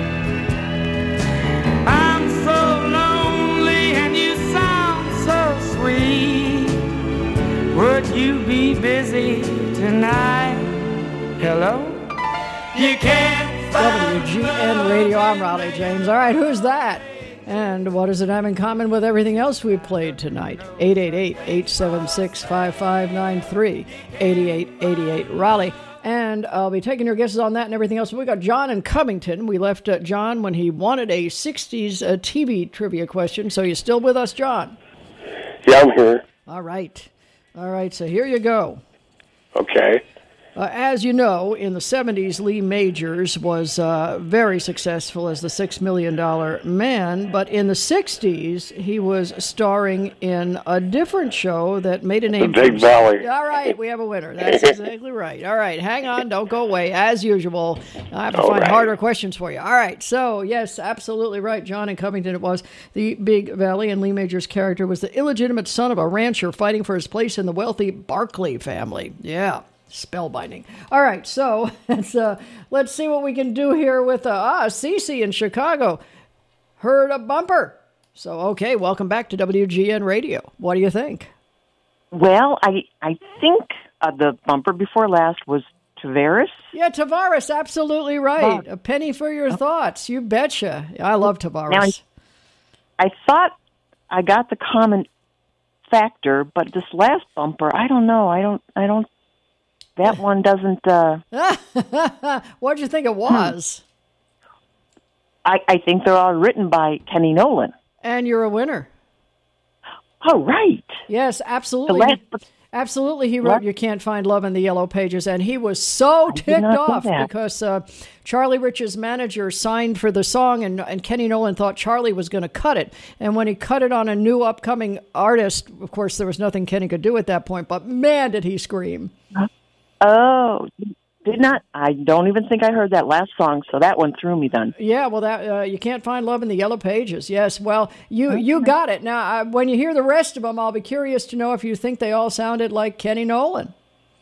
I'm so lonely and you sound so sweet. Would you be busy tonight? Hello? You can't W G N Radio, I'm Raleigh James. All right, who's that? And what does it have in common with everything else we've played tonight? eight eight eight, eight seven six, five five nine three, eight eight eight eight, Raleigh. And I'll be taking your guesses on that and everything else. We got John in Covington. We left uh, John when he wanted a sixties uh, T V trivia question. So you still with us, John? Yeah, I'm here. All right. All right, so here you go. Okay. Uh, as you know, in the seventies, Lee Majors was uh, very successful as the Six Million Dollar Man, but in the sixties, he was starring in a different show that made a name. The Big Valley. All right, we have a winner. That's exactly right. All right, hang on, don't go away. As usual, I have to All find right. harder questions for you. All right, so yes, absolutely right. John in Covington, it was the Big Valley, and Lee Majors' character was the illegitimate son of a rancher fighting for his place in the wealthy Barclay family. Yeah. Spellbinding. All right, so let's, uh, let's see what we can do here with uh, ah, Cece in Chicago. Heard a bumper. So, okay, welcome back to W G N Radio. What do you think? Well, I I think uh, the bumper before last was Tavares. Yeah, Tavares, absolutely right. A penny for your thoughts. You betcha. I love Tavares. Now, I, I thought I got the common factor, but this last bumper, I don't know. I don't. I don't. That one doesn't. Uh, what did you think it was? I, I think they're all written by Kenny Nolan. And you're a winner. Oh, right. Yes, absolutely. last- Absolutely, he wrote What? You Can't Find Love in the Yellow Pages, and he was so ticked not know off that. because uh, Charlie Rich's manager signed for the song, and, and Kenny Nolan thought Charlie was going to cut it. And when he cut it on a new upcoming artist, of course, there was nothing Kenny could do at that point, but man, did he scream. Oh, did not. I don't even think I heard that last song, so that one threw me then. Yeah, well, that uh, You Can't Find Love in the Yellow Pages. Yes, well, you you got it. Now, uh, when you hear the rest of them, I'll be curious to know if you think they all sounded like Kenny Nolan.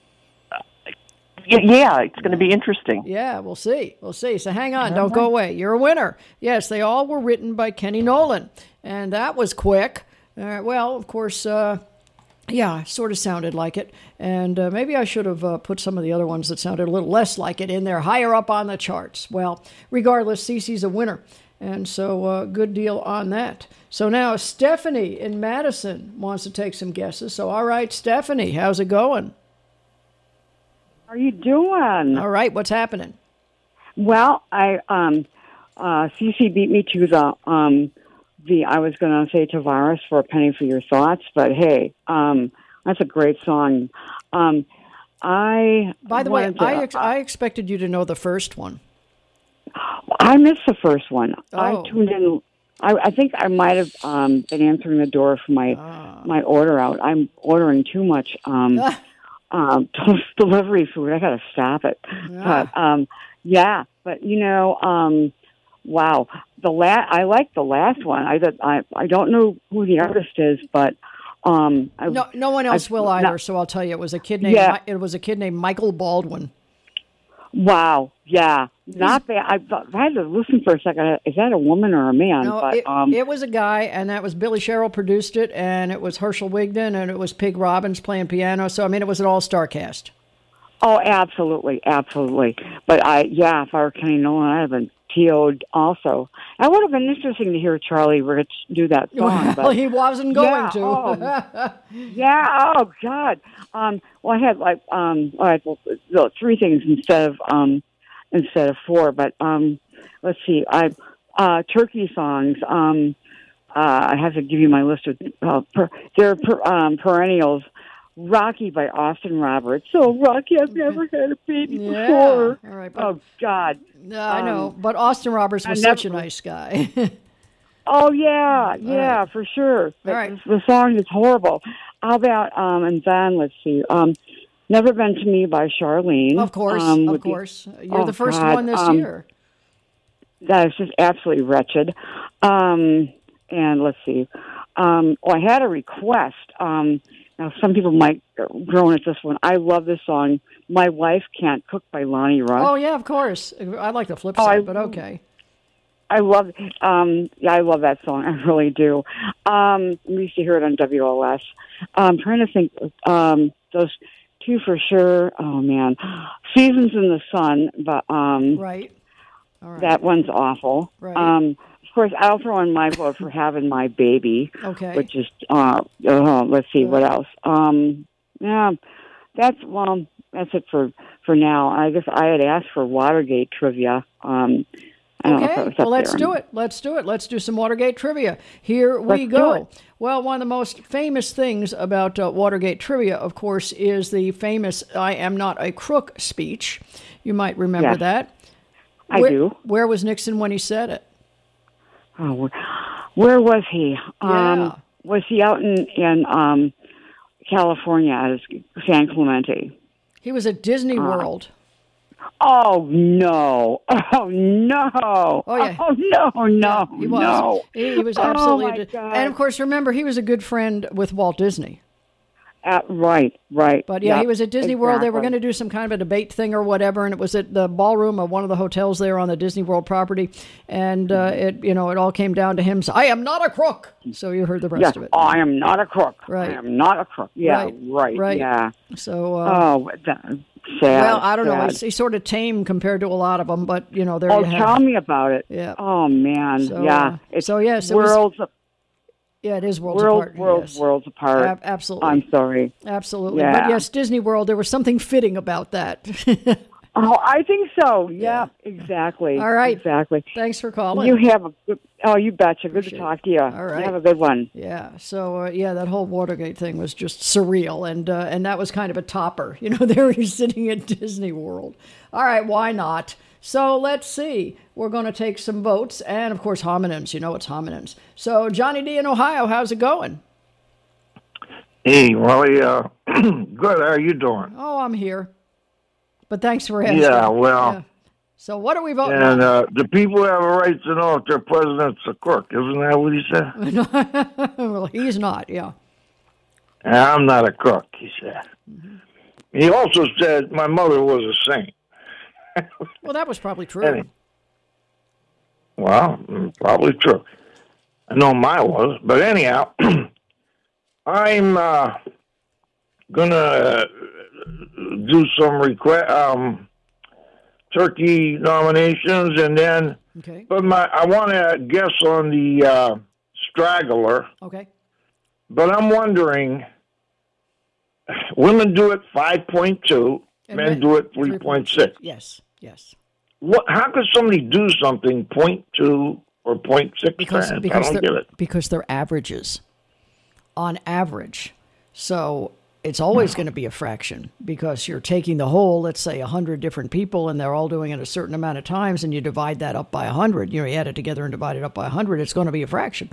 Y- Yeah, it's going to be interesting. Yeah, we'll see. We'll see. So hang on. Don't go away. You're a winner. Yes, they all were written by Kenny Nolan. And that was quick. Uh, well, of course, uh, yeah, sort of sounded like it. And uh, maybe I should have uh, put some of the other ones that sounded a little less like it in there, higher up on the charts. Well, regardless, Cece's a winner. And so uh, good deal on that. So now Stephanie in Madison wants to take some guesses. So all right, Stephanie, how's it going? How are you doing? All right, what's happening? Well, I um, uh, Cece beat me to the um, the. I was going to say Tavares for a penny for your thoughts, but hey, um, that's a great song. Um, I By the way, wanted to- I ex- I expected you to know the first one. I missed the first one. Oh. I tuned in. I, I think I might have um, been answering the door for my Ah. my order out. I'm ordering too much um, um, delivery food. I got to stop it. Yeah. But um, yeah, but you know, um, wow, the la- I like the last one. I I I don't know who the artist is, but um, I, No, no one else I- will either. not- So I'll tell you, it was a kid named Yeah. Mi- it was a kid named Michael Baldwin. Wow, yeah, Not bad. I, thought- I had to listen for a second. Is that a woman or a man? No, but it, um, it was a guy, and that was Billy Sherrill produced it, and it was Herschel Wigden, and it was Pig Robbins playing piano. So, I mean, it was an all-star cast. oh, absolutely, absolutely. But I, yeah, if I were Kenny Nolan, I'd have been T O'd also. That would have been interesting to hear Charlie Rich do that song. Well, but, he wasn't going yeah, to. Oh, yeah. Oh God. Um, well, I had like um, all right, well, well, three things instead of um, instead of four. But um, let's see. I uh, turkey songs. Um, uh, I have to give you my list of uh, per, they're per, um, perennials. Rocky by Austin Roberts. So Rocky, I've never had a baby Yeah. before. All right, but- oh God. No, I know, Um, but Austin Roberts I was never- such a nice guy. Oh yeah, yeah, right. for sure. But right. The, the song is horrible. How about um and then let's see. Um Never Been to Me by Charlene. Of course, um, of with the- course. You're oh, the first God, one this um, year. That is just absolutely wretched. Um and let's see. Um oh, I had a request. Um now some people might groan at this one. I love this song, My Wife Can't Cook by Lonnie Rush. Oh, yeah, of course. I like the flip Oh, side, I- but okay. I love, um, yeah, I love that song. I really do. Um, we used to hear it on W L S. I'm trying to think, um, those two for sure. Oh man, Seasons in the Sun, but um, Right. All right. that one's awful. Right. Um, of course, I'll throw in my vote for Having My Baby, Okay. which is, uh, uh let's see, what else? Um, yeah, that's well, that's it for for now. I guess I had asked for Watergate trivia. Um, I don't know if that Okay, was up well, let's there. do it. Let's do it. Let's do some Watergate trivia. Here we Let's do go. it. Well, one of the most famous things about uh, Watergate trivia, of course, is the famous I am not a crook speech. You might remember Yes. that. I where, do. Where was Nixon when he said it? Oh, where, where was he? Yeah. Um, was he out in in um, California at San Clemente? He was at Disney Uh, World. Oh no! Oh no! Oh, yeah. Oh no! No! He was. No! He, he was Oh, absolutely. my di- God. And of course, remember, he was a good friend with Walt Disney. Uh, right, right. But yeah, Yep, he was at Disney World. They were exactly. going to do some kind of a debate thing or whatever, and it was at the ballroom of one of the hotels there on the Disney World property. And uh, it, you know, it all came down to him. So, I am not a crook. So you heard the rest Yes, of it. I am not a crook. Right. I am not a crook. Yeah, Right, right. right. Yeah. So, uh, Oh, that, sad. well, I don't know. sad. He's, he's sort of tame compared to a lot of them, but you know, there Oh, you have. tell me about it. Yeah. Oh man. So, yeah. uh, It's so, yes, it was- worlds. Yeah, it is worlds world, apart. worlds, yes. worlds apart. Ab- absolutely. I'm sorry. Absolutely. Yeah. But yes, Disney World, there was something fitting about that. Oh, I think so. Yeah, exactly. All right. Exactly. Thanks for calling. You have a good. Oh, you betcha. Good Appreciate to it. talk to you. All right. You have a good one. Yeah. So uh, yeah, that whole Watergate thing was just surreal, and uh, and that was kind of a topper. You know, there he's sitting at Disney World. All right, why not? So let's see. We're going to take some votes, and of course, homonyms. You know, it's homonyms. So Johnny D in Ohio, how's it going? Hey, Wally. Uh, good. How are you doing? Oh, I'm here. But thanks for asking. Yeah, well. Yeah. So what are we voting And on? uh, the people have a right to know if their president's a crook. Isn't that what he said? Well, he's not. Yeah. I'm not a crook, he said. Mm-hmm. He also said my mother was a saint. Well, that was probably true. Any- Well, mm, probably true. I know mine was. But anyhow, I'm uh, going to do some request, um, turkey nominations, and then, Okay. but my I want to guess on the uh, straggler, Okay. but I'm wondering, women do it five point two, And men men- do it three point six. Yes. Yes. What? How could somebody do something point two or point six? Because I because don't they're, get it. because they're averages, on average. So it's always going to be a fraction because you're taking the whole, let's say, a hundred different people, and they're all doing it a certain amount of times, and you divide that up by a hundred. You know, you add it together and divide it up by a hundred. It's going to be a fraction.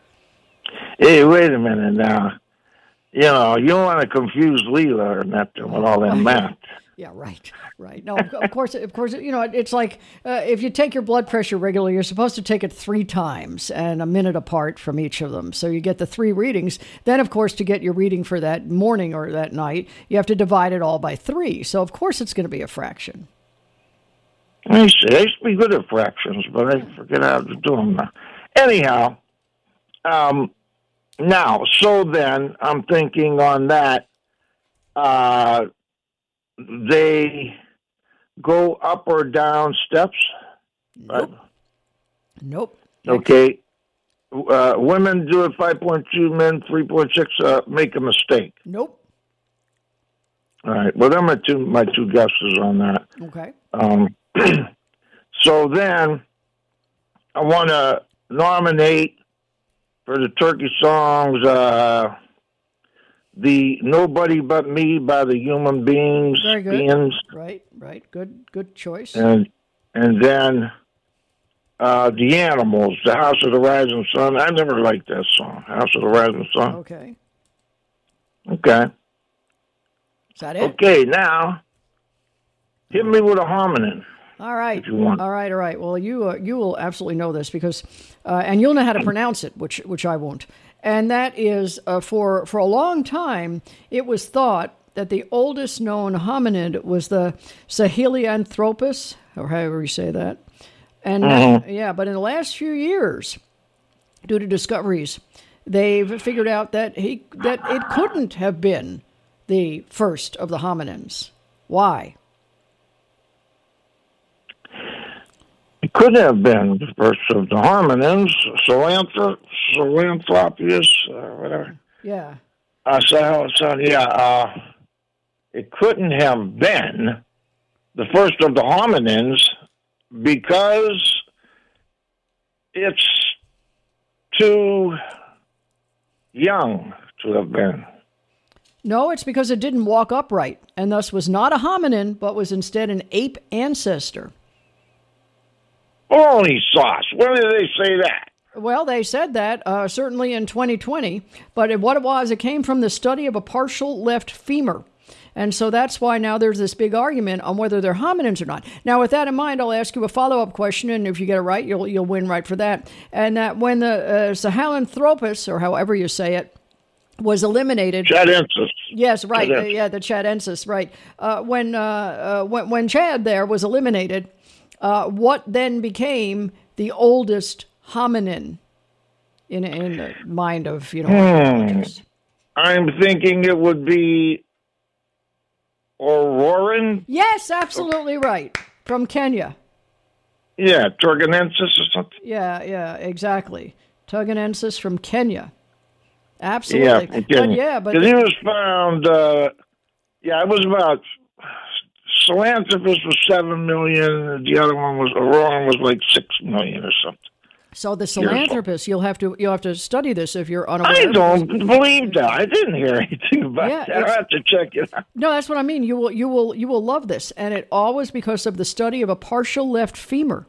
Hey, wait a minute now. You know, you don't want to confuse Leela or nothing with all that math. Yeah, right, right. No, of of course, of course. You know, it's like uh, if you take your blood pressure regularly, you're supposed to take it three times and a minute apart from each of them. So you get the three readings. Then, of course, to get your reading for that morning or that night, you have to divide it all by three. So, of course, it's going to be a fraction. Let me see. I used to be good at fractions, but I forget how to do them now. Anyhow, um, now, so then, I'm thinking on that, uh, they go up or down steps? Nope. Nope. Okay. Uh, women do it five point two, men three point six, uh, make a mistake. Nope. All right. Well, them are two, my two guesses on that. Okay. Um, so then I want to nominate for the turkey songs uh, the Nobody But Me by the Human Beings. Very good. Beings. Right, right. Good, good choice. And, and then uh, the Animals, the House of the Rising Sun. I never liked that song, House of the Rising Sun. Okay. Okay. Is that it? Okay, now hit me with a hominin. All right. If you want. All right, all right. Well, you uh, you will absolutely know this because, uh, and you'll know how to pronounce it, which which I won't. And that is uh, for for a long time, it was thought that the oldest known hominid was the Sahelanthropus, or however you say that. And Mm-hmm. uh, yeah, but in the last few years, due to discoveries, they've figured out that he that it couldn't have been the first of the hominins. Why? It could have been the first of the hominins, Sahelanthropus, Sahelanthropus, uh, whatever. Yeah. Uh, so, so, yeah, uh, it couldn't have been the first of the hominins because it's too young to have been. No, it's because it didn't walk upright, and thus was not a hominin, but was instead an ape ancestor. Holy sauce! When did they say that? Well, they said that, uh, certainly in twenty twenty, but what it was, it came from the study of a partial left femur. And so that's why now there's this big argument on whether they're hominins or not. Now, with that in mind, I'll ask you a follow-up question, and if you get it right, you'll you'll win right for that. And that when the uh, Sahelanthropus, or however you say it, was eliminated. Chadensis. Yes, right. Chadensis. Uh, yeah, the Chadensis, right. Uh, when, uh, uh, when when Chad there was eliminated, uh, what then became the oldest hominin in in the mind of, you know, Hmm. I'm thinking it would be Auroran? Yes, absolutely right. From Kenya. Yeah, Turganensis or something. Yeah, yeah, exactly. Tuganensis from Kenya. Absolutely. Yeah, but yeah, but because he was found. Uh, yeah, it was about Sahelanthropus was seven million. The other one was Auroran was like six million or something. so the Sahelanthropus, you'll have to you'll have to study this if you're unaware. I don't believe that. I didn't hear anything about Yeah, that. I it's- have to check it out. No, that's what I mean. You will you will you will love this, and it all was because of the study of a partial left femur.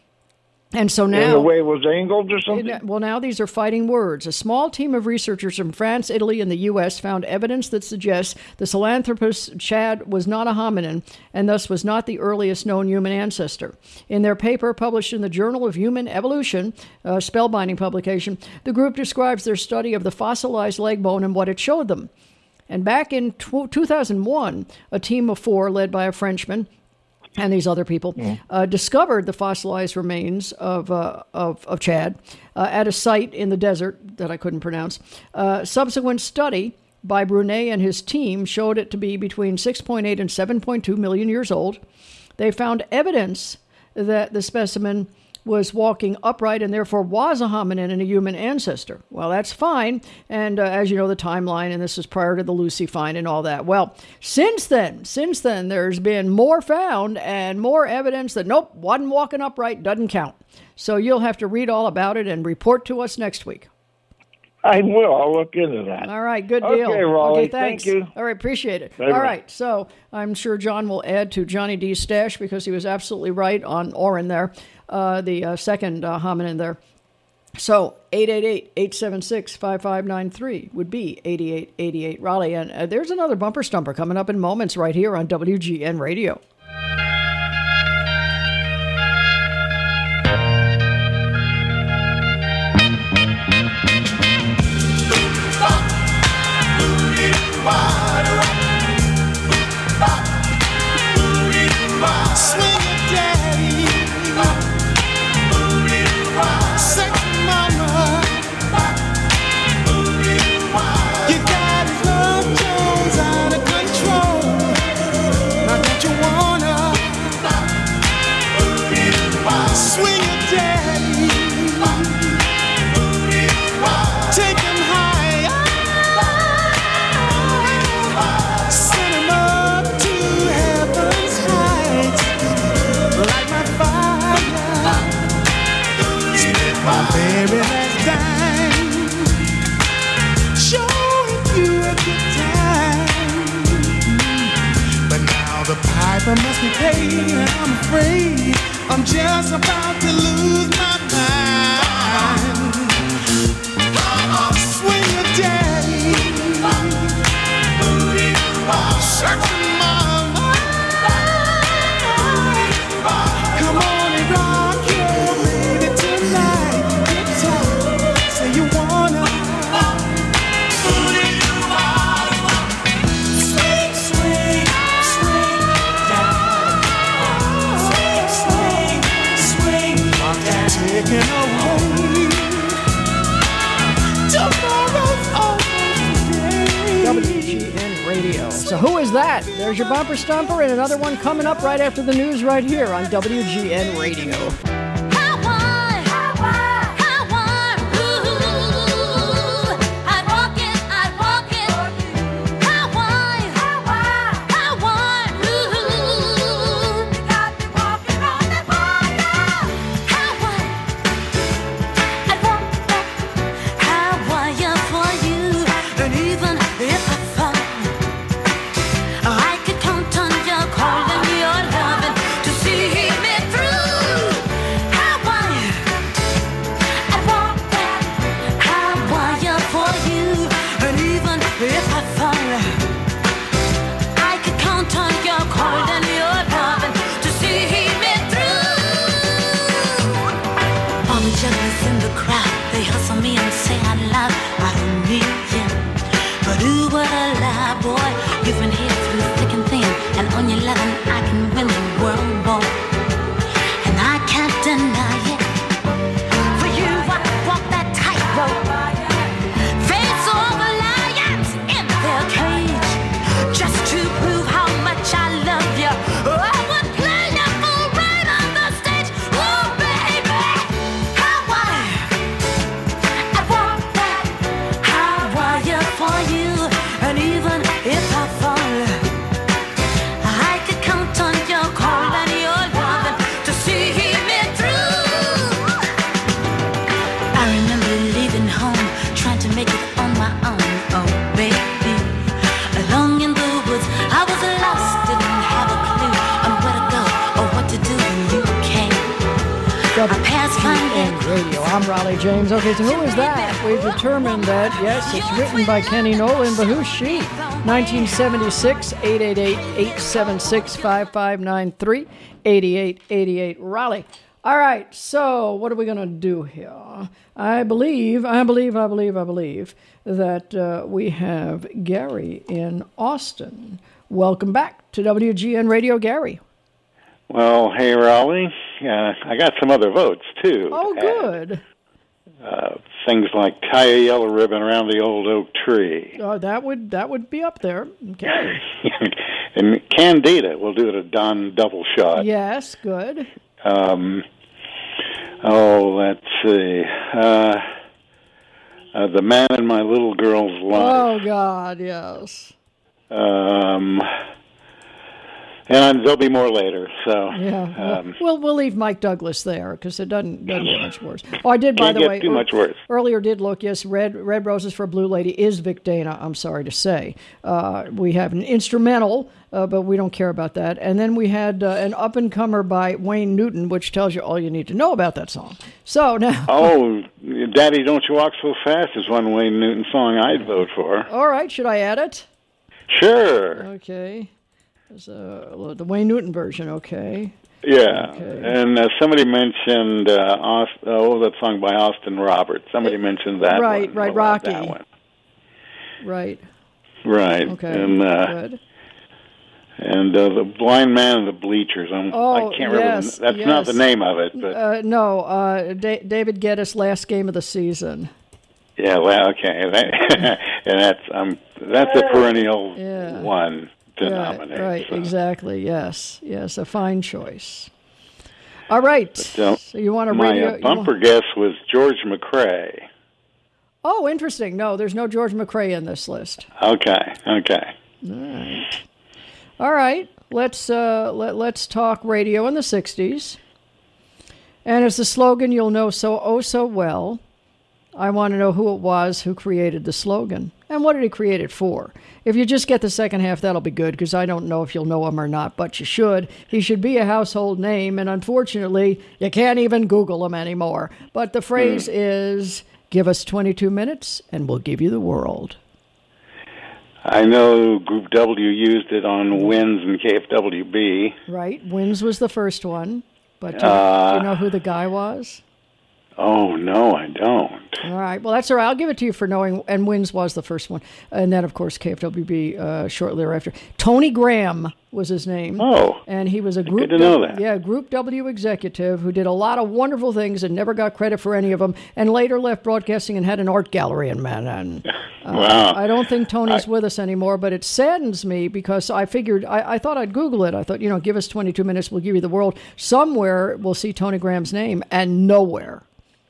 And so now, In the way it was angled or something? well, now these are fighting words. A small team of researchers from France, Italy, and the U S found evidence that suggests the Sahelanthropus Chad was not a hominin and thus was not the earliest known human ancestor. In their paper published in the Journal of Human Evolution, a spellbinding publication, the group describes their study of the fossilized leg bone and what it showed them. And back in two thousand one, a team of four led by a Frenchman and these other people, uh, discovered the fossilized remains of uh, of, of Chad uh, at a site in the desert that I couldn't pronounce. Uh, subsequent study by Brunet and his team showed it to be between six point eight and seven point two million years old. They found evidence that the specimen was walking upright and therefore was a hominin and a human ancestor. Well, that's fine. And uh, as you know, the timeline, and this is prior to the Lucy find and all that. Well, since then, since then, there's been more found and more evidence that, nope, wasn't walking upright, doesn't count. So you'll have to read all about it and report to us next week. I will. I'll look into that. All right, good deal. Okay, Raleigh, Okay, thanks. thank you. All right, appreciate it. Bye-bye. All right, so I'm sure John will add to Johnny D's stash because he was absolutely right on Orin there, uh, the uh, second uh, hominin there. So eight eight eight, eight seven six, five five nine three would be eighty-eight eighty-eight Raleigh. And uh, there's another bumper stumper coming up in moments right here on W G N Radio. Swing it, daddy. pain, and I'm afraid I'm just about to lose my mind. Swing your daddy, searching my mind. Come on and rock your baby tonight. Good time, say you wanna. Swing, swing, swing down. Swing, swing, swing down. Taking away tomorrow's almost today. W G N Radio. So who is that? There's your bumper stumper and another one coming up right after the news right here on W G N Radio. I'm Raleigh James. Okay, so who is that? We've determined that, yes, it's written by Kenny Nolan, but who's she? nineteen seventy-six, eight eight eight, eight seven six, five five nine three, eight eight eight eight, Raleigh. All right, so what are we going to do here? I believe, I believe, I believe, I believe that uh, we have Gary in Austin. Welcome back to W G N Radio, Gary. Well, hey, Raleigh. Uh, I got some other votes, too. Oh, good. Uh, things like tie a yellow ribbon around the old oak tree. Oh, that would that would be up there. Okay. And Candida, we'll do it a Don double shot. Yes, good. Um, oh, let's see. Uh, uh, the Man in My Little Girl's Life. Oh, God, yes. Um... And there'll be more later. So yeah, um, we'll we'll leave Mike Douglas there because it doesn't doesn't get much worse. Oh, I did by can't the get way. Too much worse. Earlier did look. Yes, Red Red Roses for a Blue Lady is Vic Dana. I'm sorry to say. Uh, we have an instrumental, uh, but we don't care about that. And then we had uh, an up and comer by Wayne Newton, which tells you all you need to know about that song. So now. Oh, Daddy, Don't You Walk So Fast is one Wayne Newton song I'd vote for. All right, should I add it? Sure. Okay. So, the Wayne Newton version, okay. Yeah, okay. and uh, somebody mentioned uh, Aust- oh, that song by Austin Roberts. Somebody mentioned that right, one. Right, right, Rocky. That one. Right. Right. Okay, and, uh, good. And uh, the Blind Man and the Bleachers. I'm, oh, I can't yes, remember. That's yes. not the name of it. But uh, no, uh, da- David Geddes, Last Game of the Season. Yeah, well, okay. That, and that's um, that's a perennial yeah. one. To right, nominate, right, so. exactly. Yes, yes, a fine choice. All right. But, uh, so you want to my radio? uh, bumper want... guess was George McCrae. Oh, interesting. No, there's no George McCrae in this list. Okay. Okay. All right. All right. Let's uh, let let's talk radio in the sixties. And it's the slogan you'll know so oh so well. I want to know who it was who created the slogan. and what did he create it for? If you just get the second half, that'll be good, because I don't know if you'll know him or not, but you should. He should be a household name, and unfortunately, you can't even Google him anymore. But the phrase mm. is, give us twenty-two minutes, and we'll give you the world. I know Group W used it on W I N S and K F W B. Right, W I N S was the first one, but do, uh, do you know who the guy was? Oh, no, I don't. All right. Well, that's all right. I'll give it to you for knowing. And W I N S was the first one. And then, of course, K F W B uh, shortly thereafter. Tony Graham was his name. Oh. And he was a Group Good to know that. Yeah, Group W executive who did a lot of wonderful things and never got credit for any of them, and later left broadcasting and had an art gallery in Manhattan. Uh, wow. I don't think Tony's I, with us anymore, but it saddens me because I figured, I, I thought I'd Google it. I thought, you know, give us twenty-two minutes, we'll give you the world. Somewhere we'll see Tony Graham's name, and nowhere.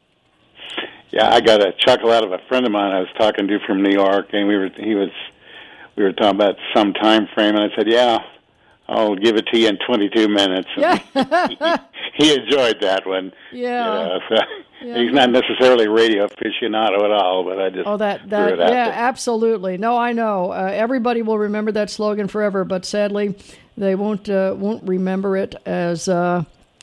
Yeah, I got a chuckle out of a friend of mine I was talking to from New York, and we were he was we were talking about some time frame, and I said, "Yeah, I'll give it to you in twenty-two minutes." And yeah. he, he enjoyed that one. Yeah. You know, so yeah. He's not necessarily a radio aficionado at all, but I just oh that threw that it out yeah, there. absolutely. No, I know. Uh, everybody will remember that slogan forever, but sadly, they won't uh, won't remember it as uh,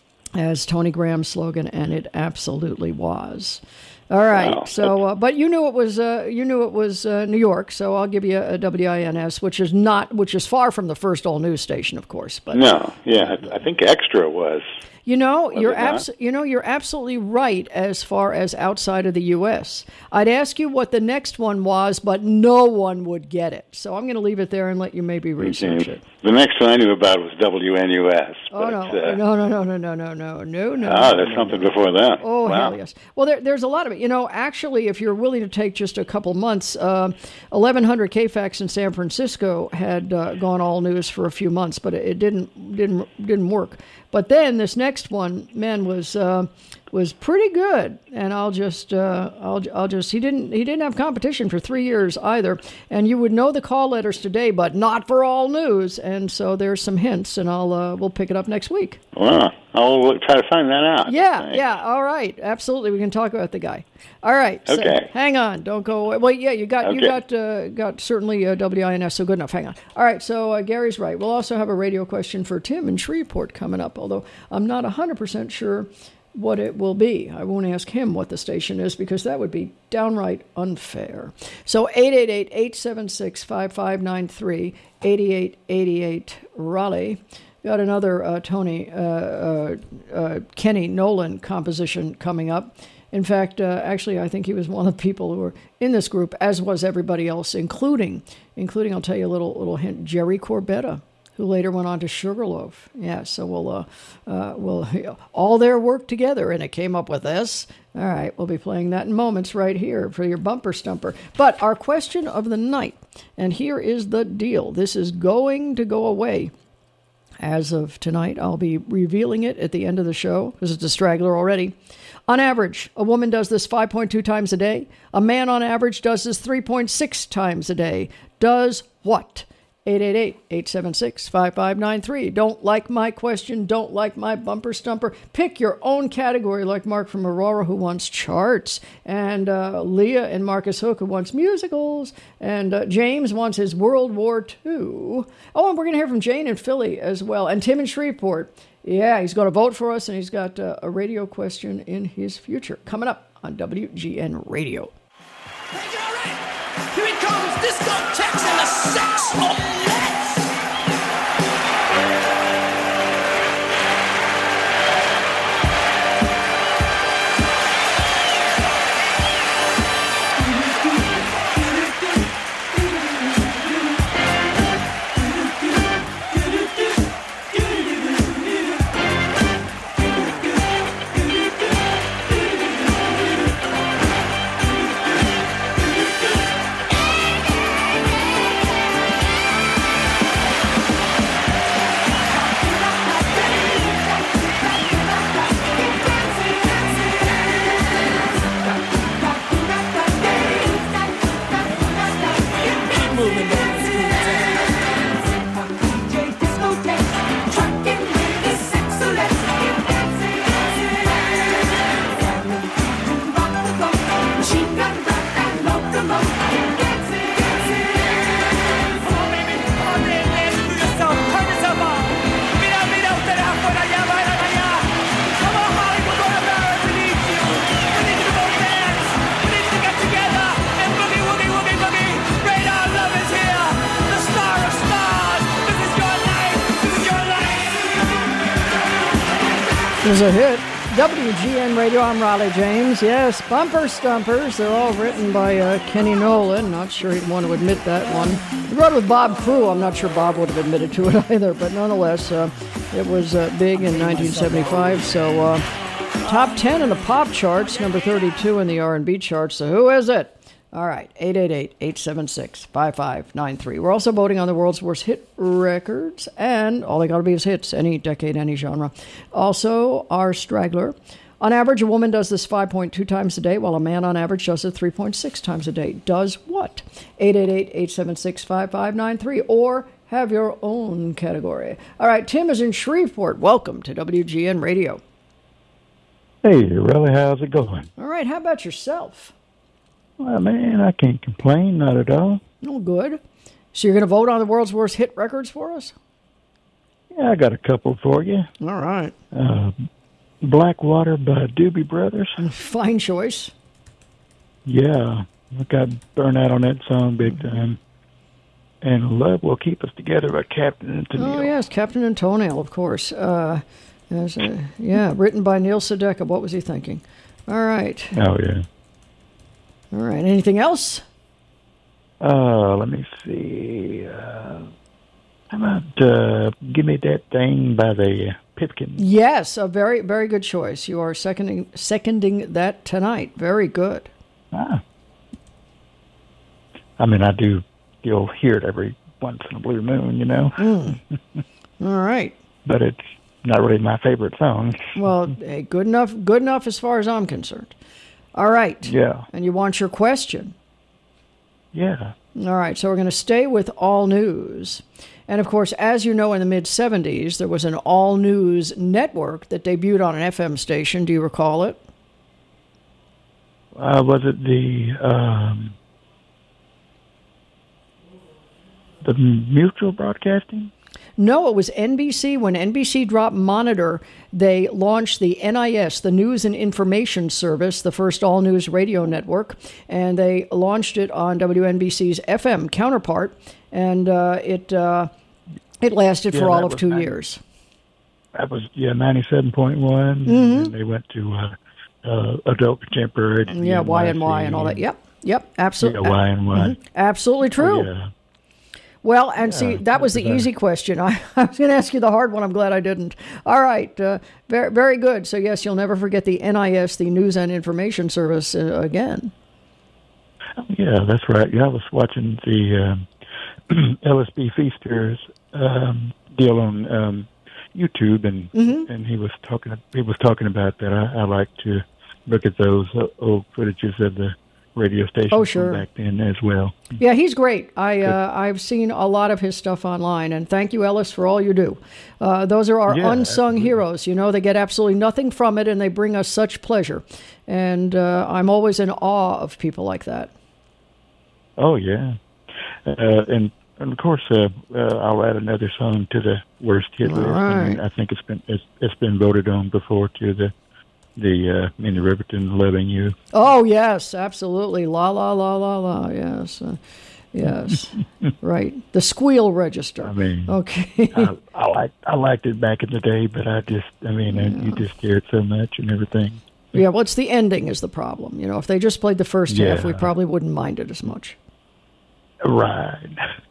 as Tony Graham's slogan, and it absolutely was. All right. Wow. So, uh, but you knew it was uh, you knew it was uh, New York. So I'll give you a, a W I N S, which is not which is far from the first all news station, of course. But no, yeah, I think Extra was. You know, was you're it not? abs- you know you're absolutely right as far as outside of the U S. I'd ask you what the next one was, but no one would get it. So I'm going to leave it there and let you maybe research Okay. it. The next one I knew about was W N U S. Oh but, no. Uh, no, no, no, no, no, no, no, no, no. Ah, no, there's no, something no. before that. Oh, wow. hell yes. Well, there, there's a lot of it. You know, actually, if you're willing to take just a couple months, uh, eleven hundred K FAX in San Francisco had uh, gone all news for a few months, but it, it didn't didn't didn't work. But then this next one, man, was uh, was pretty good, and I'll just uh, I'll I'll just he didn't he didn't have competition for three years either, and you would know the call letters today, but not for all news, and so there's some hints, and I'll uh, we'll pick it up next week. Wow, I'll try to find that out. Yeah, Thanks. yeah, all right, absolutely, we can talk about the guy. All right, so Okay. hang on, don't go away. Well, yeah, you got you Okay. got uh, got certainly uh, W I N S, so good enough. Hang on. All right, so uh, Gary's right. We'll also have a radio question for Tim in Shreveport coming up, although I'm not one hundred percent sure what it will be. I won't ask him what the station is because that would be downright unfair. So eight eight eight, eight seven six, five five nine three, eight eight eight eight Raleigh. Got another uh, Tony, uh, uh, uh, Kenny Nolan composition coming up. In fact, uh, actually, I think he was one of the people who were in this group, as was everybody else, including, including I'll tell you a little little hint, Jerry Corbetta, who later went on to Sugarloaf. Yeah, so we'll, uh, uh, we'll all their work together, and it came up with this. All right, we'll be playing that in moments right here for your bumper stumper. But our question of the night, and here is the deal. This is going to go away. As of tonight, I'll be revealing it at the end of the show, because it's a straggler already. On average, a woman does this five point two times a day. A man on average does this three point six times a day. Does what? eight eight eight, eight seven six, five five nine three. Don't like my question. Don't like my bumper stumper. Pick your own category, like Mark from Aurora, who wants charts, and uh, Leah and Marcus Hook, who wants musicals, and uh, James wants his World War Two. Oh, and we're going to hear from Jane in Philly as well, and Tim in Shreveport. Yeah, he's going to vote for us, and he's got uh, a radio question in his future. Coming up on W G N Radio. Here it comes, discotheques and the sex. Oh, There's a hit. W G N Radio, I'm Raleigh James. Yes, Bumper Stumpers. They're all written by uh, Kenny Nolan. Not sure he'd want to admit that one. He wrote it with Bob Crew. I'm not sure Bob would have admitted to it either, but nonetheless, uh, it was uh, big in nineteen seventy-five. So uh, top ten in the pop charts, number thirty-two in the R and B charts. So who is it? All right, eight eight eight, eight seven six, five five nine three. We're also voting on the world's worst hit records, and all they got to be is hits, any decade, any genre. Also, our straggler. On average, a woman does this five point two times a day, while a man on average does it three point six times a day. Does what? eight eight eight, eight seven six, five five nine three, or have your own category. All right, Tim is in Shreveport. Welcome to W G N Radio. Hey, Raleigh, how's it going? All right, how about yourself? Well, man, I can't complain, not at all. Oh, good. So you're going to vote on the world's worst hit records for us? Yeah, I got a couple for you. All right. Uh, Blackwater by Doobie Brothers. Fine choice. Yeah, I got burned out on that song big time. And Love Will Keep Us Together by Captain and Tennille. Oh, yes, Captain and Toenail, of course. Uh, as a, yeah, written by Neil Sedaka. What was he thinking? All right. Oh, yeah. All right. Anything else? Uh, let me see. Uh, how about uh, Give Me That Thing by the Pipkins? Yes, a very, very good choice. You are seconding seconding that tonight. Very good. Ah. I mean, I do still hear it every once in a blue moon, you know. Mm. All right. But it's not really my favorite song. Well, hey, good enough. Good enough as far as I'm concerned. All right. Yeah. And you want your question? Yeah. All right. So we're going to stay with all news. And, of course, as you know, in the mid-seventies, there was an all-news network that debuted on an F M station. Do you recall it? Uh, was it the um, the Mutual Broadcasting? No, it was N B C. When N B C dropped Monitor, they launched the N I S, the News and Information Service, the first all-news radio network, and they launched it on W N B C's F M counterpart, and uh, it uh, it lasted Yeah, for all that of was two nice. years. That was, yeah, ninety-seven point one. Mhm. And they went to uh, uh, Adult Contemporary. Yeah, Y and Y and all that. Yep, yep, absolutely. Yeah, Y and Y. Mhm. Absolutely true. Oh, yeah. Well, and see, that was the that's easy question. I, I was going to ask you the hard one. I'm glad I didn't. All right. Uh, very, very good. So, yes, you'll never forget the N I S, the News and Information Service, uh, again. Yeah, that's right. Yeah, I was watching the um, L S B Feaster's um, deal on um, YouTube, and Mhm. and he was talking. He was talking about that. I, I like to look at those uh, old footages of the radio station Oh, from sure. back then as well. Yeah, he's great. I, uh, I've seen a lot of his stuff online, and thank you, Ellis, for all you do. Uh, those are our Yeah, unsung heroes. You know, they get absolutely nothing from it, and they bring us such pleasure. And uh, I'm always in awe of people like that. Oh yeah, uh, and and of course uh, uh, I'll add another song to the worst hit All list. I, mean, right. I think it's been it's, it's been voted on before to the the uh, Minnie Riperton "Loving You." Oh, yes, absolutely. La, la, la, la, la. Yes. Uh, yes. Right. The squeal register. I mean, Okay. I, I like I liked it back in the day, but I just I mean uh you just hear it so much and everything. Yeah, well, it's the ending is the problem. You know, if they just played the first half, we Yeah. probably wouldn't mind it as much. Right.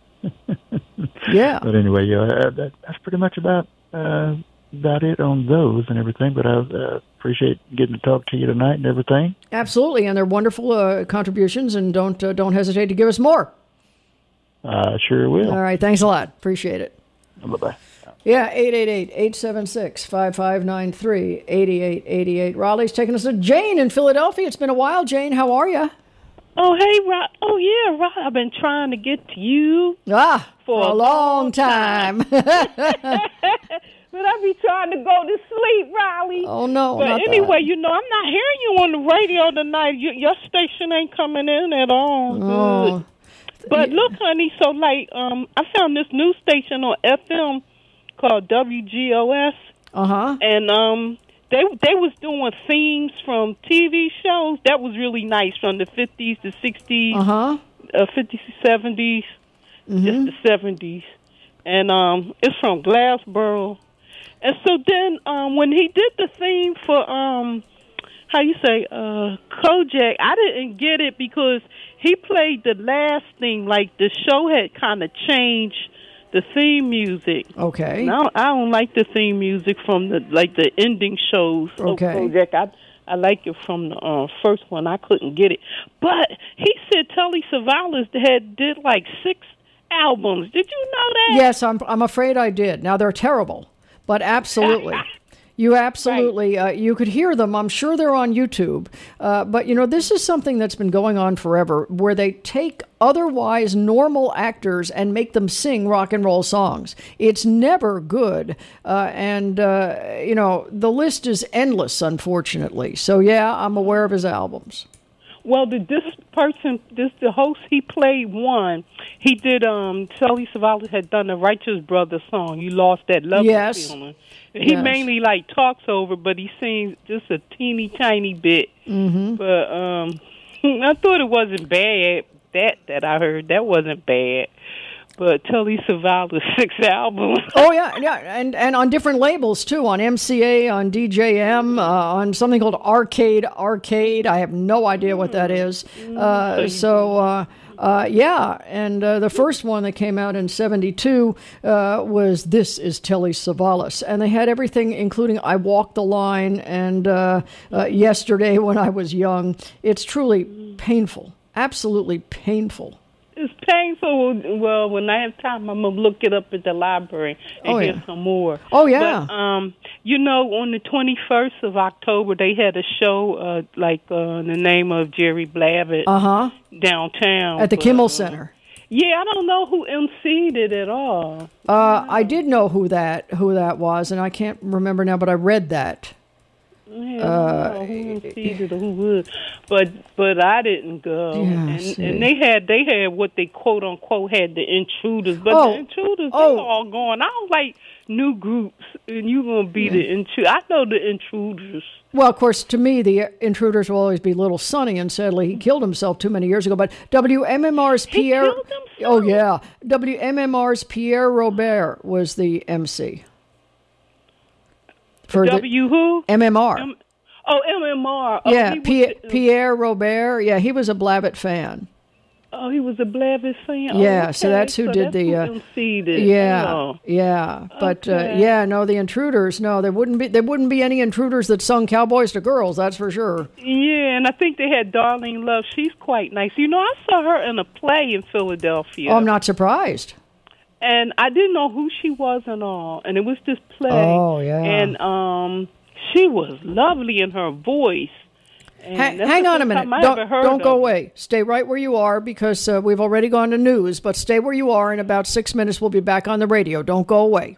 Yeah. But anyway, yeah, uh, that, that's pretty much about uh, about it on those and everything. But I uh, appreciate getting to talk to you tonight and everything. Absolutely, and they're wonderful uh, contributions, and don't uh, don't hesitate to give us more. I sure will. All right, thanks a lot. Appreciate it. Bye bye. Yeah, eight eight eight, eight seven six, five five nine three, eight eight eight eight. Raleigh's taking us to Jane in Philadelphia. It's been a while, Jane. How are you? Oh, hey, Rod. Oh, yeah, Rod. I've been trying to get to you. Ah, for, a long time. But I be trying to go to sleep, Riley. Oh, no, But not anyway, that. you know, I'm not hearing you on the radio tonight. You, your station ain't coming in at all. Oh. Good. But look, honey, so, like, um, I found this new station on F M called W G O S. Uh-huh. And um, they they was doing themes from T V shows. That was really nice, from the fifties, the sixties, Uh-huh. uh, fifties, seventies, Mhm. just the seventies. And um, it's from Glassboro. And so then um, when he did the theme for, um, how you say, uh, Kojak, I didn't get it because he played the last theme, like the show had kind of changed the theme music. Okay. Now I don't like the theme music from the like the ending shows. Okay. Of Kojak. I I like it from the uh, first one. I couldn't get it, but he said Telly Savalas had did like six albums. Did you know that? Yes, I'm. I'm afraid I did. Now they're terrible, but absolutely. You absolutely, uh, you could hear them. I'm sure they're on YouTube. Uh, but, you know, this is something that's been going on forever, where they take otherwise normal actors and make them sing rock and roll songs. It's never good. Uh, and, uh, you know, the list is endless, unfortunately. So, yeah, I'm aware of his albums. Well, the, this person, this the host, he played one. He did, um, Telly Savalas had done the Righteous Brothers song, You Lost That Love Yes. Feeling. He Yes. mainly, like, talks over, but he sings just a teeny tiny bit. Mm-hmm. But um, I thought it wasn't bad. That that I heard, that wasn't bad. But Telly Savalas' six albums. Oh, yeah, yeah, and and on different labels, too, on M C A, on D J M, uh, on something called Arcade Arcade. I have no idea what that is. Uh, so, uh, uh, yeah, and uh, the first one that came out in seventy-two uh, was This Is Telly Savalas. And they had everything, including I Walk the Line and uh, uh, Yesterday When I Was Young. It's truly painful, absolutely painful. It's painful. Well, when I have time, I'm going to look it up at the library and Oh, get yeah. some more. Oh, yeah. But, um, you know, on the twenty-first of October, they had a show, uh, like, uh, in the name of Jerry Blavat Uh-huh. downtown. At the But, Kimmel uh, Center. Yeah, I don't know who emceed it at all. Uh, I did know who that who that was, and I can't remember now, but I read that. Yeah, Uh, I don't know who emceed it or who would, but but I didn't go. Yeah, and, see. and they had they had what they quote unquote had the intruders, but Oh, the intruders oh. they all going. I don't like new groups, and you gonna be the intruder. I know the intruders. Well, of course, to me, the intruders will always be Little Sonny, and sadly, he killed himself too many years ago. But W M M R's Pierre, oh yeah, W M M R's Pierre Robert was the M C. For W who? M M R. M- oh, M M R. Oh, yeah, he was Pierre, the- Pierre Robert. Yeah, he was a Blavat fan. Oh, he was a Blavis fan. Oh, Yeah, so okay. that's who So did that's the. who Uh, emceed it. yeah, Oh. yeah, but uh, Okay. yeah, no, the intruders. No, there wouldn't be. There wouldn't be any intruders that sung "Cowboys to Girls." That's for sure. Yeah, and I think they had Darlene Love. She's quite nice. You know, I saw her in a play in Philadelphia. Oh, I'm not surprised. And I didn't know who she was and all. And it was this play. Oh, yeah. And um, she was lovely in her voice. And Ha- that's hang the on a first minute. time I Don't, ever heard don't go of her. away. Stay right where you are because uh, we've already gone to news, but stay where you are. In about six minutes, we'll be back on the radio. Don't go away.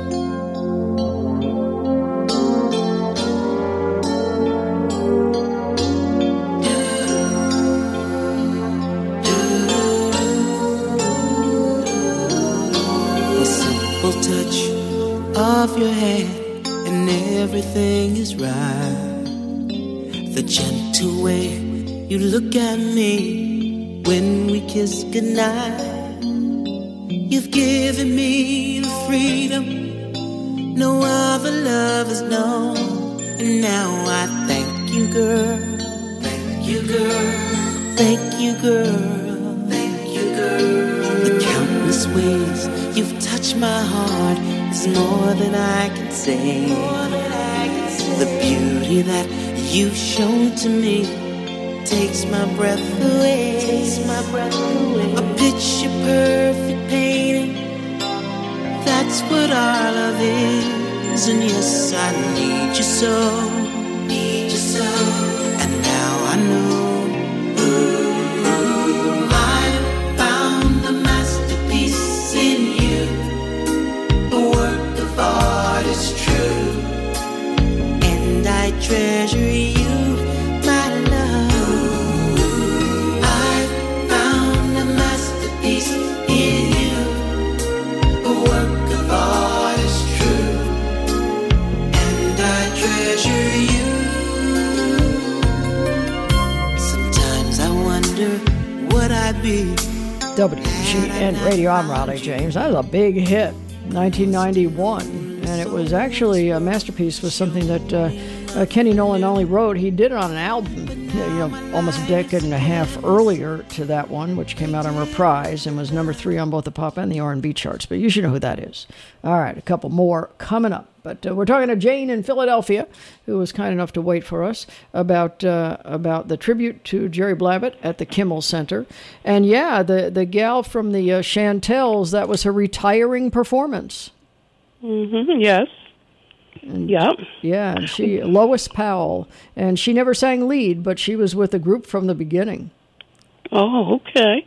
The simple touch of your hand and everything is right. The gentle way you look at me when we kiss goodnight. You've given me the freedom no other love has known. And now I thank you, girl. Thank you, girl. Thank you, girl. Thank you, girl. The countless ways you've touched my heart is more than I can say. More than I can say. The beauty that you've shown to me takes my breath away. Takes my breath away. A picture perfect painting. That's what our love is. And yes, I need you so. Need you so. And now I know. I found a masterpiece in you. A work of art is true. And I treasure you, my love. I found a masterpiece in you. A work of art is true. And I treasure you. Sometimes I wonder what I'd be. W G N Radio. I'm Raleigh James. That was a big hit, nineteen ninety-one. and it was actually a masterpiece. Was something that uh, uh, Kenny Nolan not only wrote, he did it on an album, you know, almost a decade and a half earlier to that one, which came out on Reprise and was number three on both the pop and the R and B charts. But you should know who that is. All right, a couple more coming up. But uh, we're talking to Jane in Philadelphia, who was kind enough to wait for us, about uh, about the tribute to Jerry Blavat at the Kimmel Center. And yeah, the, the gal from the uh, Chantels, that was her retiring performance. Mm-hmm, yes. And, yep. Yeah, and she, Lois Powell. And she never sang lead, but she was with the group from the beginning. Oh, okay.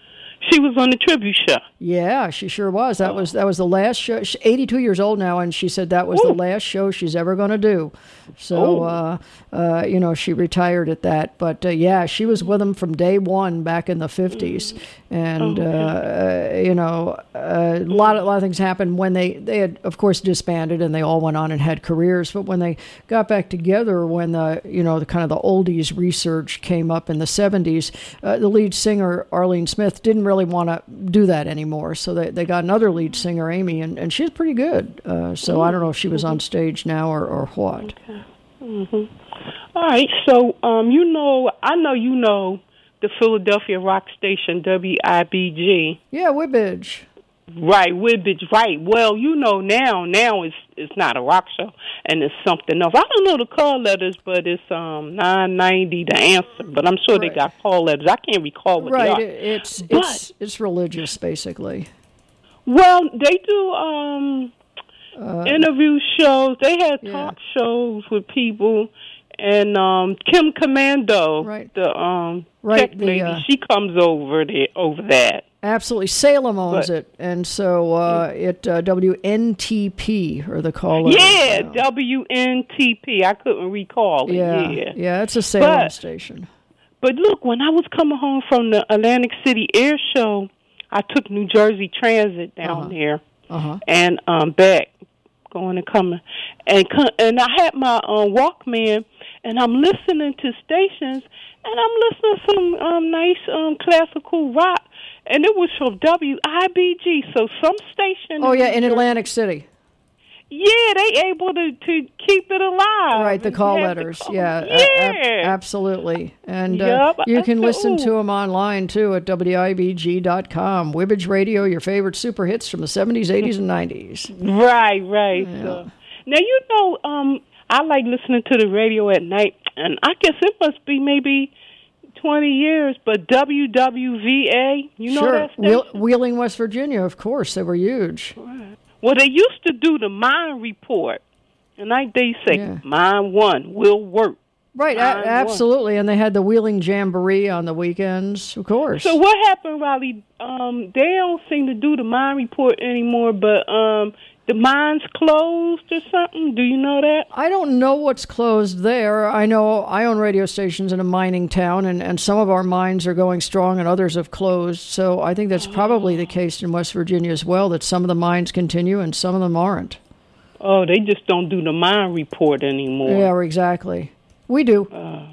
She was on the tribute show. Yeah, she sure was. That was that was the last show. She's eighty-two years old now, and she said that was Ooh. the last show she's ever going to do. So, uh, uh, you know, she retired at that. But, uh, yeah, she was with them from day one back in the fifties. And, uh, you know, a lot, of, a lot of things happened when they, they had, of course, disbanded, and they all went on and had careers. But when they got back together, when, the you know, the kind of the oldies research came up in the seventies, uh, the lead singer, Arlene Smith, didn't really want to do that anymore. So they, they got another lead singer, Amy, and, and she's pretty good. Uh, so I don't know if she was on stage now or, or what. Okay. Mm-hmm. All right. So, um, you know, I know you know the Philadelphia rock station W I B G. Yeah, Wibbage. Right, Wibbage, right. Well, you know now, now it's it's not a rock show, and it's something else. I don't know the call letters, but it's um nine ninety the answer. But I'm sure right. they got call letters. I can't recall what right. they are. Right, it's but, it's it's religious, basically. Well, they do um uh, interview shows. They had yeah. talk shows with people. And um, Kim Commando, right. the um, right, tech the, lady, uh, she comes over there, over that. Absolutely. Salem owns but, it, and so uh, it uh, W N T P, or the caller. Yeah, now. W N T P. I couldn't recall it. Yeah, yeah, yeah it's a Salem but, station. But look, when I was coming home from the Atlantic City Air Show, I took New Jersey Transit down uh-huh. there uh-huh. and um, back, going and coming. And, and I had my uh, Walkman, and I'm listening to stations, and I'm listening to some um, nice um, classical rock, and it was from W I B G, so some station. Oh, yeah, in Atlantic City. Yeah, they able to, to keep it alive. Right, the call letters. Call. Yeah, yeah. A- a- absolutely. And uh, yep. you can listen Ooh. to them online, too, at W I B G dot com. Wibbage Radio, your favorite super hits from the seventies, eighties, and nineties. Right, right. Yeah. So. Now, you know, um, I like listening to the radio at night, and I guess it must be maybe twenty years, but W W V A, you know sure. that station? Wheel- Wheeling, West Virginia, of course. They were huge. Right. Well, they used to do the Mine Report, and like they say, yeah. Mine One will work. Right, a- absolutely, and they had the Wheeling Jamboree on the weekends, of course. So what happened, Riley? Um, they don't seem to do the Mine Report anymore, but um, the mine's closed or something. Do you know that? I don't know what's closed there. I know I own radio stations in a mining town, and, and some of our mines are going strong and others have closed. So I think that's probably the case in West Virginia as well, that some of the mines continue and some of them aren't. Oh, they just don't do the Mine Report anymore. Yeah, exactly. We do. Uh,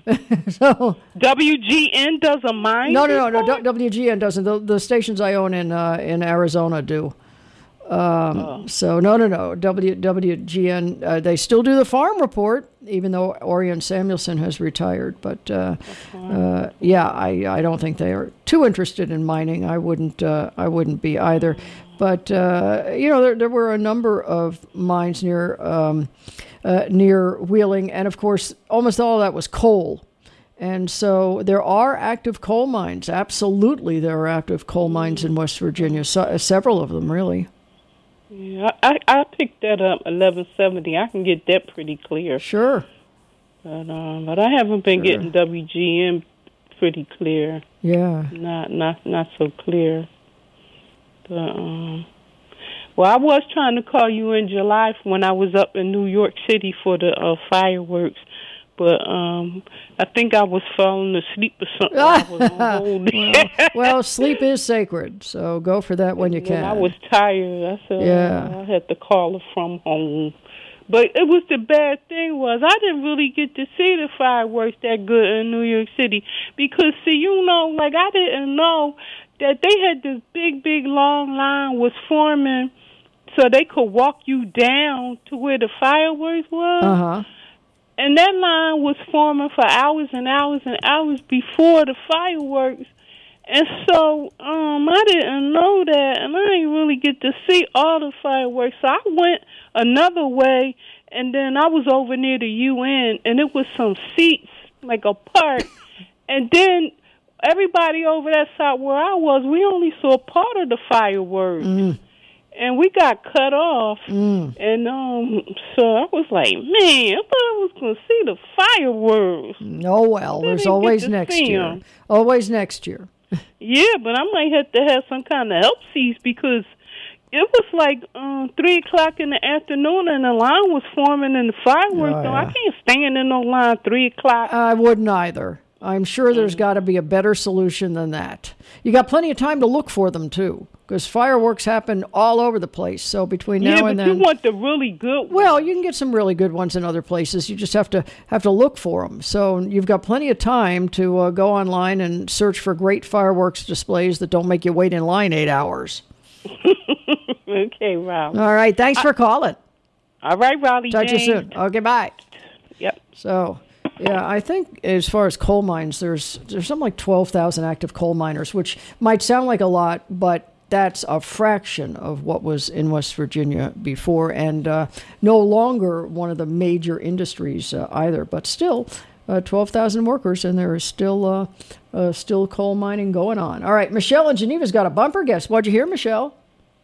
so W G N does a mine No, no, no, report? no. W G N doesn't. The, the stations I own in uh, in Arizona do. Um, oh. So no, no, no. W W G N uh, they still do the farm report, even though Orion Samuelson has retired. But uh, uh, yeah, I, I don't think they are too interested in mining. I wouldn't uh, I wouldn't be either. But uh, you know, there there were a number of mines near um, uh, near Wheeling, and of course, almost all of that was coal. And so there are active coal mines. Absolutely, there are active coal mines in West Virginia. So, uh, several of them, really. Yeah, I I picked that up eleven seventy. I can get that pretty clear. Sure. But um, but I haven't been Sure. getting W G N pretty clear. Yeah. Not not not so clear. But um, well, I was trying to call you in July when I was up in New York City for the uh, fireworks. But um, I think I was falling asleep or something. I was on hold. well, well, sleep is sacred, so go for that when you And can. I was tired. I said, Yeah. oh, I had to call her from home. But it was the bad thing was I didn't really get to see the fireworks that good in New York City because, see, you know, like I didn't know that they had this big, big, long line was forming so they could walk you down to where the fireworks was. Uh-huh. And that line was forming for hours and hours and hours before the fireworks. And so um, I didn't know that, and I didn't really get to see all the fireworks. So I went another way, and then I was over near the U N, and it was some seats, like a park. And then everybody over that side where I was, we only saw part of the fireworks. Mm. And we got cut off. Mm. And um, so I was like, man, I thought I was going to see the fireworks. Oh, well, I there's didn't always get to next see year. 'em. Always next year. Yeah, but I might have to have some kind of help seats because it was like um, three o'clock in the afternoon and the line was forming in the fireworks. Oh, So yeah. I can't stand in no line three o'clock. I wouldn't either. I'm sure there's got to be a better solution than that. You got plenty of time to look for them, too, because fireworks happen all over the place. So between yeah, now but and you then... want the really good ones. Well, you can get some really good ones in other places. You just have to have to look for them. So you've got plenty of time to uh, go online and search for great fireworks displays that don't make you wait in line eight hours. Okay, Rob. All right. Thanks for calling. All right, Raleigh. Talk to you James. soon. Okay, bye. Yep. So, yeah, I think as far as coal mines, there's there's something like twelve thousand active coal miners, which might sound like a lot, but that's a fraction of what was in West Virginia before, and uh, no longer one of the major industries uh, either. But still, uh, twelve thousand workers, and there is still uh, uh, still coal mining going on. All right, Michelle in Geneva's got a bumper guess. What'd you hear, Michelle?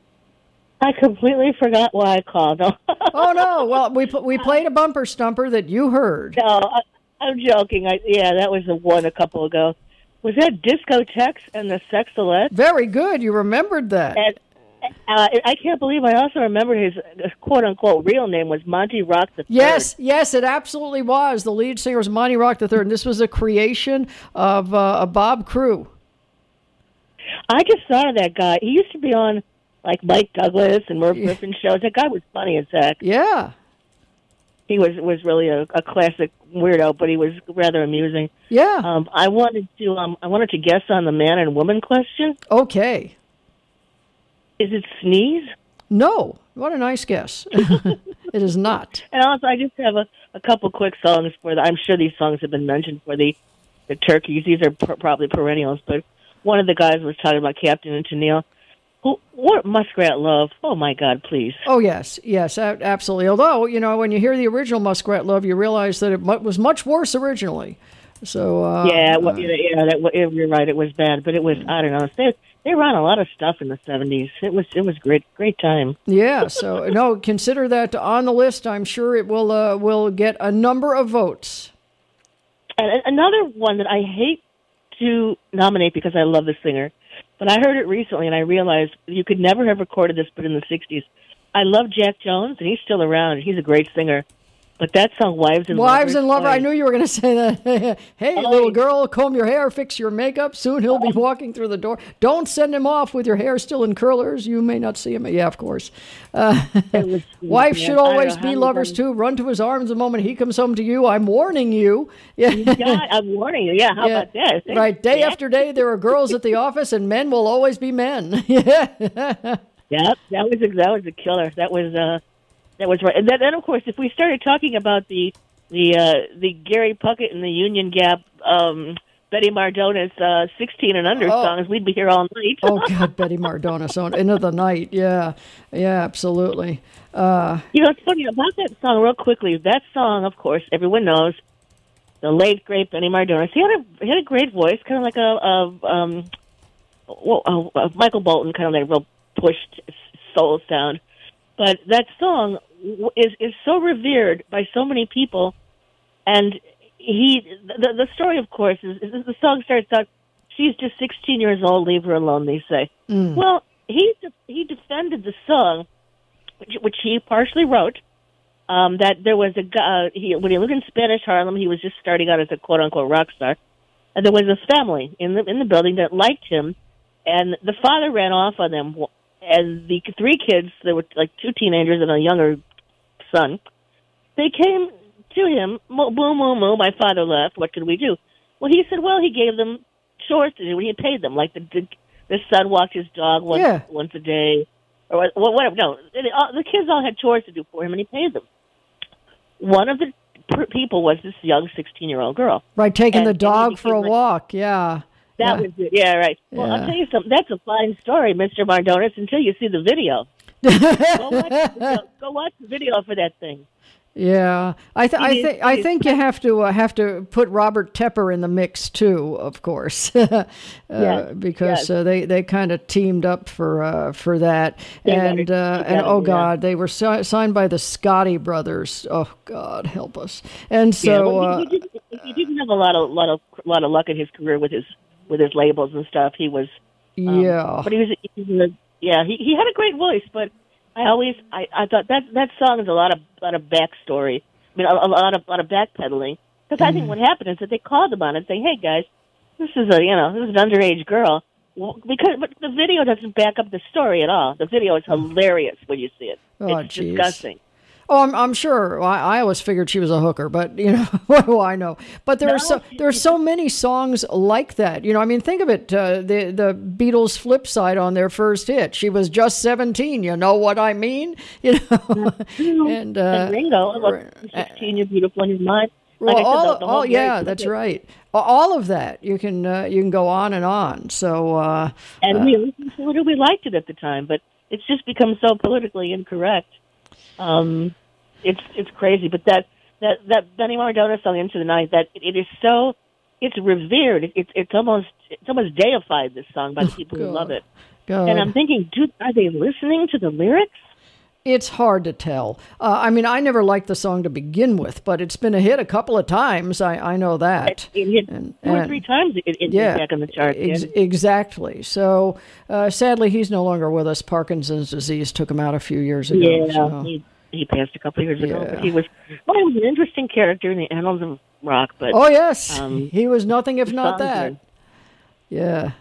I completely forgot why I called. Oh no! Well, we we played a bumper stumper that you heard. No, I, I'm joking. I, yeah, that was the one a couple ago. Was that Discotex and the Sexalette? Very good. You remembered that. And uh, I can't believe I also remember his uh, quote-unquote real name was Monty Rock the Third. Yes, yes, it absolutely was. The lead singer was Monty Rock the Third, and this was a creation of uh, a Bob Crew. I just thought of that guy. He used to be on like Mike Douglas and Merv Griffin shows. That guy was funny as heck. Yeah. He was was really a, a classic weirdo, but he was rather amusing. Yeah. Um, I wanted to um, I wanted to guess on the man and woman question. Okay. Is it Sneeze? No. What a nice guess. It is not. And also, I just have a, a couple quick songs for the. I'm sure these songs have been mentioned for the the turkeys. These are pr- probably perennials, but one of the guys was talking about Captain and Tennille. Who, what Muskrat Love? Oh my God, please! Oh yes, yes, a- absolutely. Although you know, when you hear the original Muskrat Love, you realize that it mu- was much worse originally. So uh, yeah, well, uh, yeah, yeah, that, you're right. It was bad, but it was. I don't know. They they ran a lot of stuff in the seventies. It was it was great, great time. Yeah. So no, consider that on the list. I'm sure it will uh, will get a number of votes. And another one that I hate to nominate because I love the singer. But I heard it recently, and I realized you could never have recorded this, but in the sixties. I love Jack Jones, and he's still around. He's a great singer. But that song, Wives and Wives Lovers... and Lover, oh, I knew you were going to say that. Hey, oh, little girl, comb your hair, fix your makeup. Soon he'll be walking through the door. Don't send him off with your hair still in curlers. You may not see him. Yeah, of course. Uh, wives should always be lovers, too. Run to his arms the moment he comes home to you. I'm warning you. Yeah, yeah I'm warning you. Yeah, how yeah. about that? Right. Day yeah. after day, there are girls at the office, and men will always be men. Yeah. Yeah, that was a, that was a killer. That was uh, that was right. And then, then, of course, if we started talking about the the uh, the Gary Puckett and the Union Gap, um, Betty Mardona's uh, sixteen and under oh. songs, we'd be here all night. Oh God, Betty Mardona, so into the night. Yeah, yeah, absolutely. Uh, you know, it's funny about that song. Real quickly, that song, of course, everyone knows. The late great Benny Mardona. He had a he had a great voice, kind of like a, a um, well, a, a Michael Bolton, kind of like a real pushed soul sound. But that song is is so revered by so many people, and he the the story, of course, is, is the song starts out. She's just sixteen years old. Leave her alone. They say. Mm. Well, he he defended the song, which, which he partially wrote. Um, that there was a guy, uh, he, when he lived in Spanish Harlem, he was just starting out as a quote-unquote rock star. And there was a family in the in the building that liked him, and the father ran off on them. And the three kids, there were like two teenagers and a younger son, they came to him, moo, moo, moo, moo, my father left, what could we do? Well, he said, well, he gave them chores to do, and he paid them. Like the, the, the son walked his dog once, yeah. once a day. or what, whatever. No, they, all, the kids all had chores to do for him, and he paid them. One of the pr- people was this young sixteen-year-old girl. Right, taking and, the dog for a like, walk, yeah. That yeah. was it. Yeah, right. Well, Yeah. I'll tell you something. That's a fine story, Mister Mardonis, until you see the video. go, watch the video. Go watch the video for that thing. Yeah, I th- It I is- think it I is- think you have to uh, have to put Robert Tepper in the mix too, of course, uh, Yes, because yes. Uh, they they kind of teamed up for uh, for that, They and gotta- uh, they and gotta oh do that. God, they were si- signed by the Scotty brothers. Oh God, help us! And yeah, so well, uh, he, he, didn't, he didn't have a lot of lot of lot of luck in his career with his with his labels and stuff. He was um, yeah, but he was, he was yeah he he had a great voice, but I always I, I thought that that song is a lot of lot of backstory. I mean, a, a lot of lot of backpedaling. Because I think what happened is that they called him on it, saying, "Hey guys, this is a you know this is an underage girl." Well, because but the video doesn't back up the story at all. The video is hilarious when you see it. Oh, it's geez. disgusting. Oh, I'm, I'm sure. I, I always figured she was a hooker, but you know, what do I know? But there No, are so there are so many songs like that. You know, I mean, think of it. Uh, the the Beatles' flip side on their first hit. She was just seventeen. You know what I mean? You know, and uh, and Ringo, look, sixteen, you're beautiful in your mind. Like well, I said, all, the- the all whole yeah, Mary that's Poppins- right. All of that you can uh, you can go on and on. So uh, And uh, we listened to it, and we liked it at the time, but it's just become so politically incorrect. Um, it's it's crazy. But that that that Benny Mardones song "Into the Night," that it, it is so it's revered. It, it's it's almost it's almost deified, this song, by the people who God. love it. God. And I'm thinking, dude, are they listening to the lyrics? It's hard to tell. Uh, I mean, I never liked the song to begin with, but it's been a hit a couple of times. I, I know that. It hit And- two or and- three times. It, it yeah, back on the charts. ex- yeah. exactly. So uh, sadly, he's no longer with us. Parkinson's disease took him out a few years ago. Yeah, so. he he passed a couple of years ago. Yeah. But he was well, he was an interesting character in the annals of rock. But Oh yes, um, he was nothing if the not songs that. are- Yeah.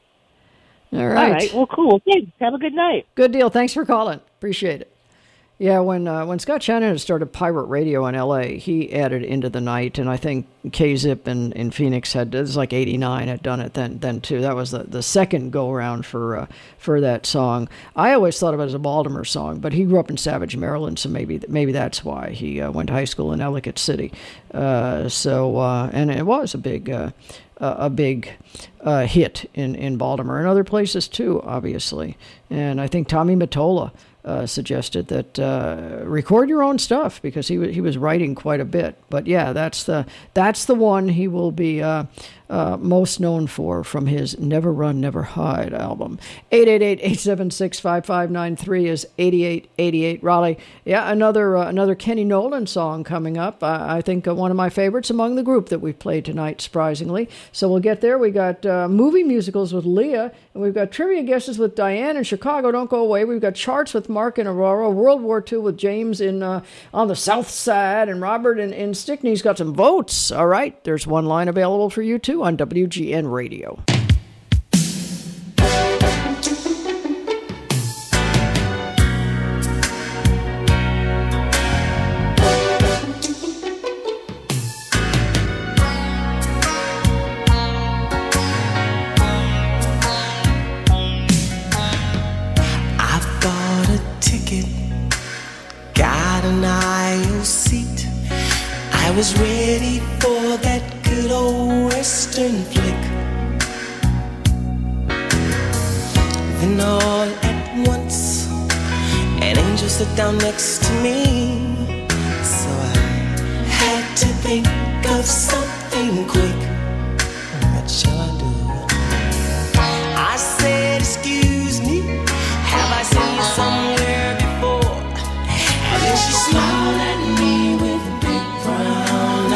All All right. right. Well, cool. Thanks. Have a good night. Good deal. Thanks for calling. Appreciate it. Yeah, when uh, when Scott Shannon had started pirate radio in L A, he added Into the Night, and I think K-Zip in, in Phoenix had, it was like eighty-nine, had done it then then too. That was the, the second go-around for uh, for that song. I always thought of it as a Baltimore song, but he grew up in Savage, Maryland, so maybe maybe that's why. He uh, went to high school in Ellicott City. Uh, so, uh, and it was a big... Uh, Uh, a big uh, hit in, in Baltimore and other places too, obviously. And I think Tommy Mottola uh, suggested that uh, record your own stuff because he was he was writing quite a bit. But yeah, that's the that's the one he will be uh, uh, most known for from his Never Run, Never Hide album. eight eight eight, eight seven six, five five nine three is eighty-eight eighty-eight. Raleigh, yeah, another uh, another Kenny Nolan song coming up. I, I think uh, one of my favorites among the group that we've played tonight, surprisingly. So we'll get there. We got uh, movie musicals with Leah, and we've got trivia guesses with Diane in Chicago. Don't go away. We've got charts with Mark in Aurora, World War Two with James in uh, on the South Side, and Robert in, in Stickney's got some votes. All right, there's one line available for you too on W G N Radio. I've bought a ticket, got an aisle seat. I was ready for that good old western flick. Then all at once, an angel stood down next to me. So I had to think of something quick. What shall I do? I said, excuse me, have I seen you somewhere before? And then she smiled at me with big brown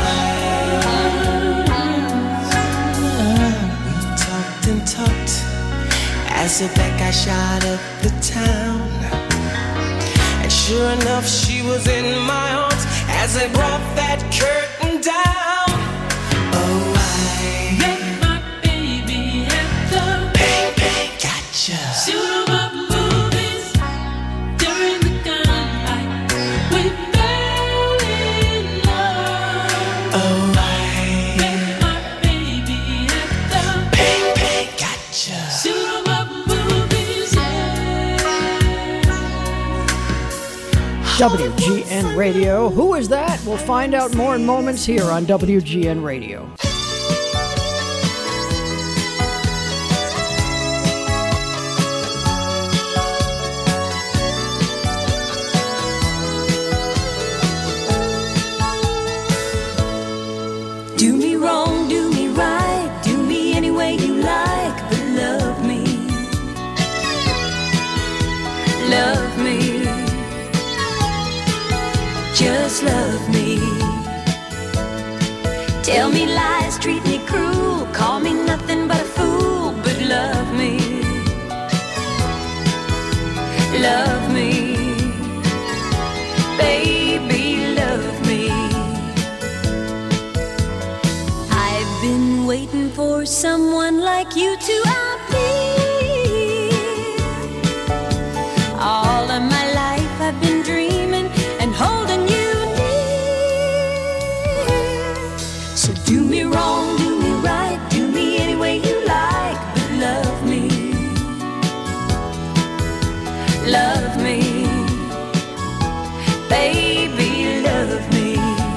eyes. We talked and talked as the bad guy shot up the town. And sure enough, she was in my arms as I brought that curtain down. Oh, I met my baby at the Bang Bang Gotcha shoot 'em up movies during the gunfight. We fell in love. Oh, I met my baby at the Bang Bang Gotcha shoot 'em up movies. Yeah. W G N Radio. Who is that? We'll find out more in moments here on W G N Radio. Do me wrong, do me right, do me any way you like, but love me. Love me. Just love me. Tell me lies, treat me cruel, call me nothing but a fool, but love me. Love me. Baby, love me. I've been waiting for someone like you to appear. All of my life I've been dreaming and holding you near. So do me wrong, do me right, do me any way you like, but love me. Love me. Baby, love me.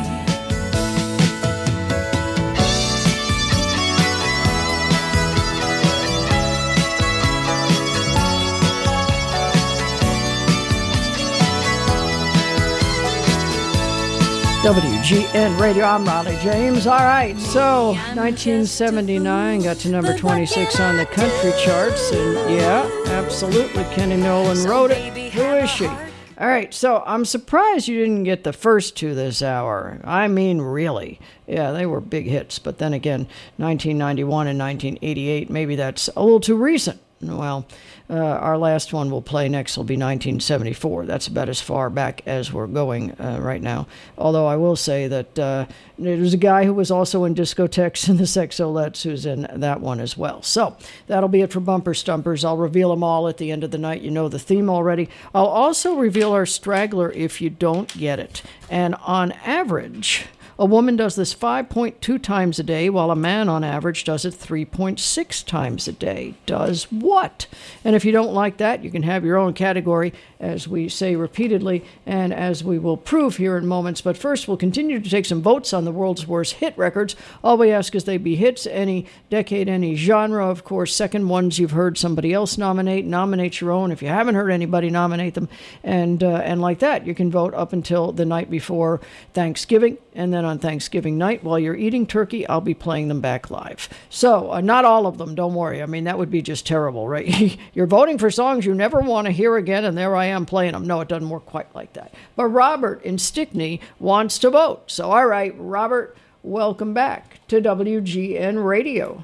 W G N Radio, I'm Raleigh James. All right, so nineteen seventy-nine got to number twenty-six on the country charts, and yeah, absolutely, Kenny Nolan wrote it. Who is she? All right, so I'm surprised you didn't get the first two this hour. I mean, really. Yeah, they were big hits, but then again, nineteen ninety-one and nineteen eighty-eight, maybe that's a little too recent. Well, uh, our last one we'll play next will be nineteen seventy-four. That's about as far back as we're going uh, right now. Although I will say that uh, there's a guy who was also in Discotheques and the Sexolettes who's in that one as well. So that'll be it for Bumper Stumpers. I'll reveal them all at the end of the night. You know the theme already. I'll also reveal our straggler if you don't get it. And on average, a woman does this five point two times a day, while a man on average does it three point six times a day. Does what? And if you don't like that, you can have your own category, as we say repeatedly, and as we will prove here in moments. But first, we'll continue to take some votes on the world's worst hit records. All we ask is they be hits, any decade, any genre. Of course, second ones you've heard somebody else nominate. Nominate your own. If you haven't heard anybody nominate them. And, uh, and like that, you can vote up until the night before Thanksgiving, and then on Thanksgiving night, while you're eating turkey, I'll be playing them back live. So, uh, not all of them, don't worry. I mean, that would be just terrible, right? You're voting for songs you never want to hear again, and there I am playing them. No, it doesn't work quite like that. But Robert in Stickney wants to vote. So, all right, Robert, welcome back to W G N Radio.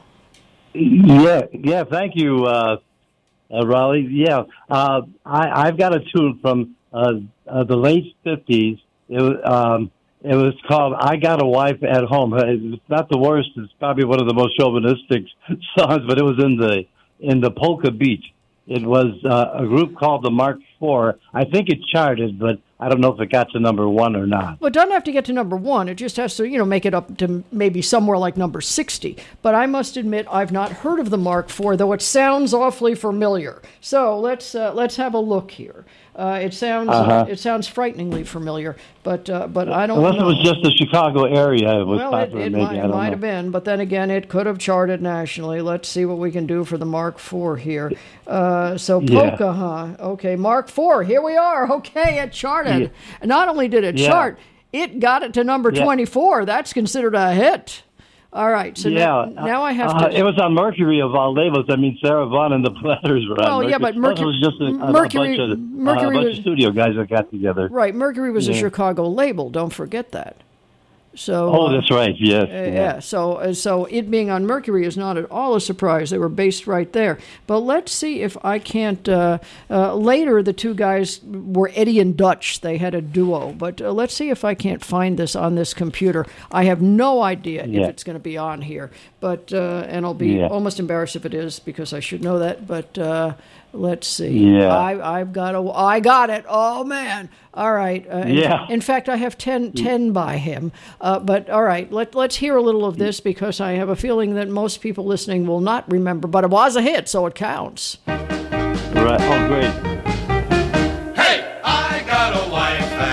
Yeah, yeah, thank you, uh, uh, Raleigh. Yeah, uh, I, I've got a tune from uh, uh, the late fifties. It was... Um, It was called "I Got a Wife at Home." It's not the worst. It's probably one of the most chauvinistic songs, but it was in the in the Polka Beach. It was uh, a group called the Mark Four. I think it charted, but I don't know if it got to number one or not. Well, it doesn't have to get to number one. It just has to, you know, make it up to maybe somewhere like number sixty. But I must admit, I've not heard of the Mark Four, though it sounds awfully familiar. So let's uh, let's have a look here. Uh, it sounds Uh-huh. uh, it sounds frighteningly familiar, but uh, but I don't Unless know. it was just the Chicago area, it was Well, it, popular. it maybe might, I don't might know. have been, but then again, it could have charted nationally. Let's see what we can do for the Mark Four here. Uh, so Yeah. polka, huh? Okay, Mark Four. Here we are. Okay, it charted. Yeah. Not only did it Yeah. chart, it got it to number Yeah. twenty-four. That's considered a hit. All right, so yeah, now, now I have uh, to. It was on Mercury of all labels. I mean, Sarah Vaughan and the Platters were on. Well, yeah, Mercury. but Mercury- Plus, it was just a, a Mercury- bunch of, Mercury uh, a bunch was- of studio guys that got together. Right, Mercury was a Yeah. Chicago label. Don't forget that. So. Oh, uh, that's right. Yes. Uh, yeah. So, uh, so it being on Mercury is not at all a surprise. They were based right there. But let's see if I can't. Uh, uh, later, the two guys were Eddie and Dutch. They had a duo. But uh, let's see if I can't find this on this computer. I have no idea Yeah. if it's going to be on here. But uh, and I'll be Yeah. almost embarrassed if it is, because I should know that. But uh, let's see. Yeah. I, I've got a. I got it. Oh man. All right. Uh, in- Yeah. In, fact, I have ten, ten by him. Uh, but all right, let, let's hear a little of this, because I have a feeling that most people listening will not remember. But it was a hit, so it counts. Right. Oh, great. Hey, I got a wife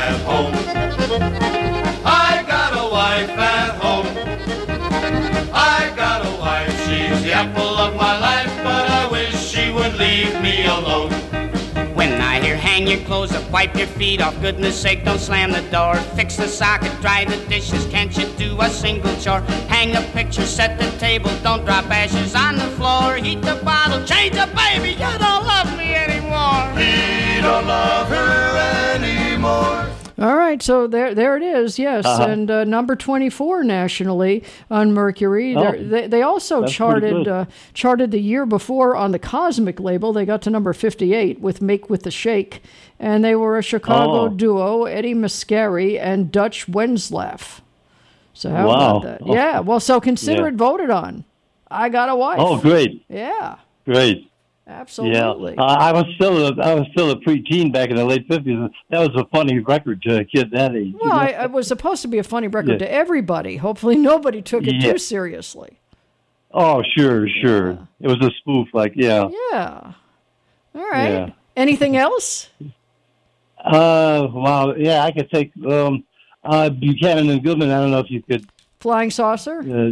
apple of my life, but I wish she would leave me alone. When I hear hang your clothes up, wipe your feet off, goodness sake, don't slam the door. Fix the socket, dry the dishes, can't you do a single chore? Hang a picture, set the table, don't drop ashes on the floor. Heat the bottle, change the baby, you don't love me anymore. He don't love her anymore. All right, so there there it is, yes. Uh-huh. And uh, number twenty-four nationally on Mercury. Oh, They're- they, they also that's pretty charted good. uh, charted the year before on the Cosmic label. They got to number fifty-eight with Make With the Shake. And they were a Chicago Oh. duo, Eddie Mascari and Dutch Wenslaff. So how Wow. about that? Oh. Yeah, well, so consider Yeah. it voted on. I Got a Wife. Oh, great. Yeah, Great. absolutely. Yeah, uh, I was still a, I was still a preteen back in the late fifties. That was a funny record to a kid that age. Well, I, it was supposed to be a funny record Yeah. to everybody. Hopefully nobody took it Yeah. too seriously. Oh, sure, sure. It was a spoof, like yeah. Yeah. All right. Yeah. Anything else? Uh, wow. Yeah, I could take um, uh, Buchanan and Goodman. I don't know if you could. Flying Saucer? Uh,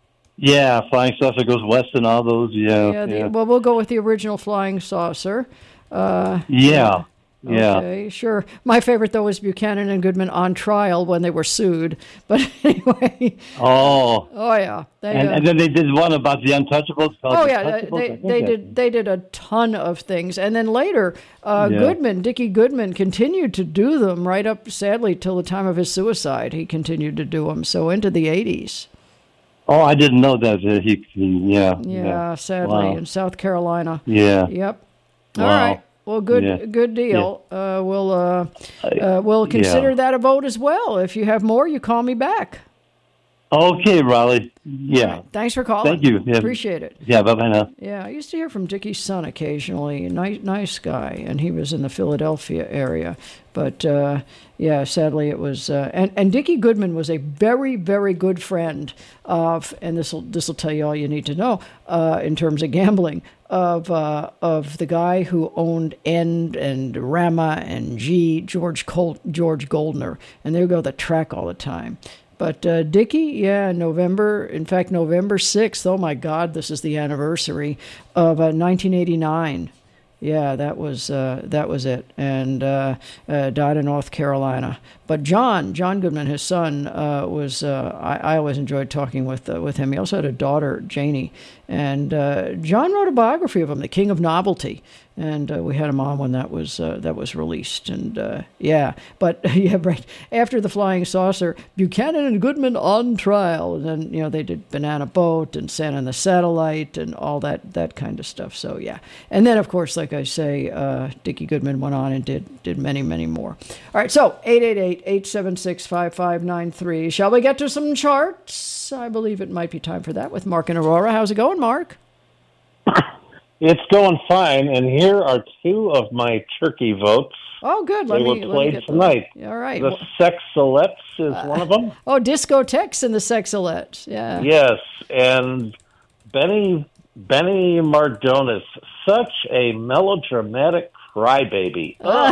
yeah, Flying Saucer Goes West and all those. Yeah, Yeah, the, yeah. well, we'll go with the original Flying Saucer. Uh, Yeah, yeah. Okay, sure. My favorite, though, was Buchanan and Goodman on trial when they were sued. But anyway. Oh. Oh, yeah. They, And, uh, and then they did one about the Untouchables. called Oh The yeah, they Untouchables, I they, think they that- did they did a ton of things, and then later, uh, Yeah. Goodman, Dickie Goodman, continued to do them right up, sadly, till the time of his suicide. He continued to do them, so into the eighties. Oh, I didn't know that. Uh, he, he, yeah, Yeah, sadly, Wow. in South Carolina. Yeah. Yep. All Wow. right. Well, good, Yeah. good deal. Uh, we'll uh, uh, we'll consider yeah. that a vote as well. If you have more, you call me back. Okay, Raleigh. Yeah. Thanks for calling. Thank you. Yeah. Appreciate it. Yeah, bye-bye now. Yeah, I used to hear from Dickie's son occasionally. Nice, nice guy, and he was in the Philadelphia area. But uh, yeah, sadly, it was. Uh, and and Dickie Goodman was a very, very good friend of, and this will this will tell you all you need to know uh, in terms of gambling of uh, of the guy who owned End and Rama and G George Col- George Goldner, and they would go to the track all the time. But uh, Dickie, yeah, November, in fact, November sixth, oh my God, this is the anniversary of uh, nineteen eighty-nine. Yeah, that was uh, that was it, and uh, uh, died in North Carolina. But John, John Goodman, his son, uh, was. Uh, I, I always enjoyed talking with uh, with him. He also had a daughter, Janie, and uh, John wrote a biography of him, The King of Novelty, and uh, we had him on when that was uh, that was released. And uh, yeah, but yeah, right after the Flying Saucer, Buchanan and Goodman on trial, and then you know they did Banana Boat and Santa and the Satellite and all that that kind of stuff. So yeah, and then of course, like I say, uh, Dickie Goodman went on and did did many many more. All right, so eight eight eight, eight seven six, five five nine three. Shall we get to some charts? I believe it might be time for that with Mark and Aurora. How's it going, Mark? It's going fine, and here are two of my turkey votes. Oh, good. Let they me, were let me played get those. tonight. All right. The Sexalettes is Uh, one of them. Oh, Discotheques and the Sexalettes. Yeah. Yes, and Benny Benny Mardones, such a melodramatic crybaby.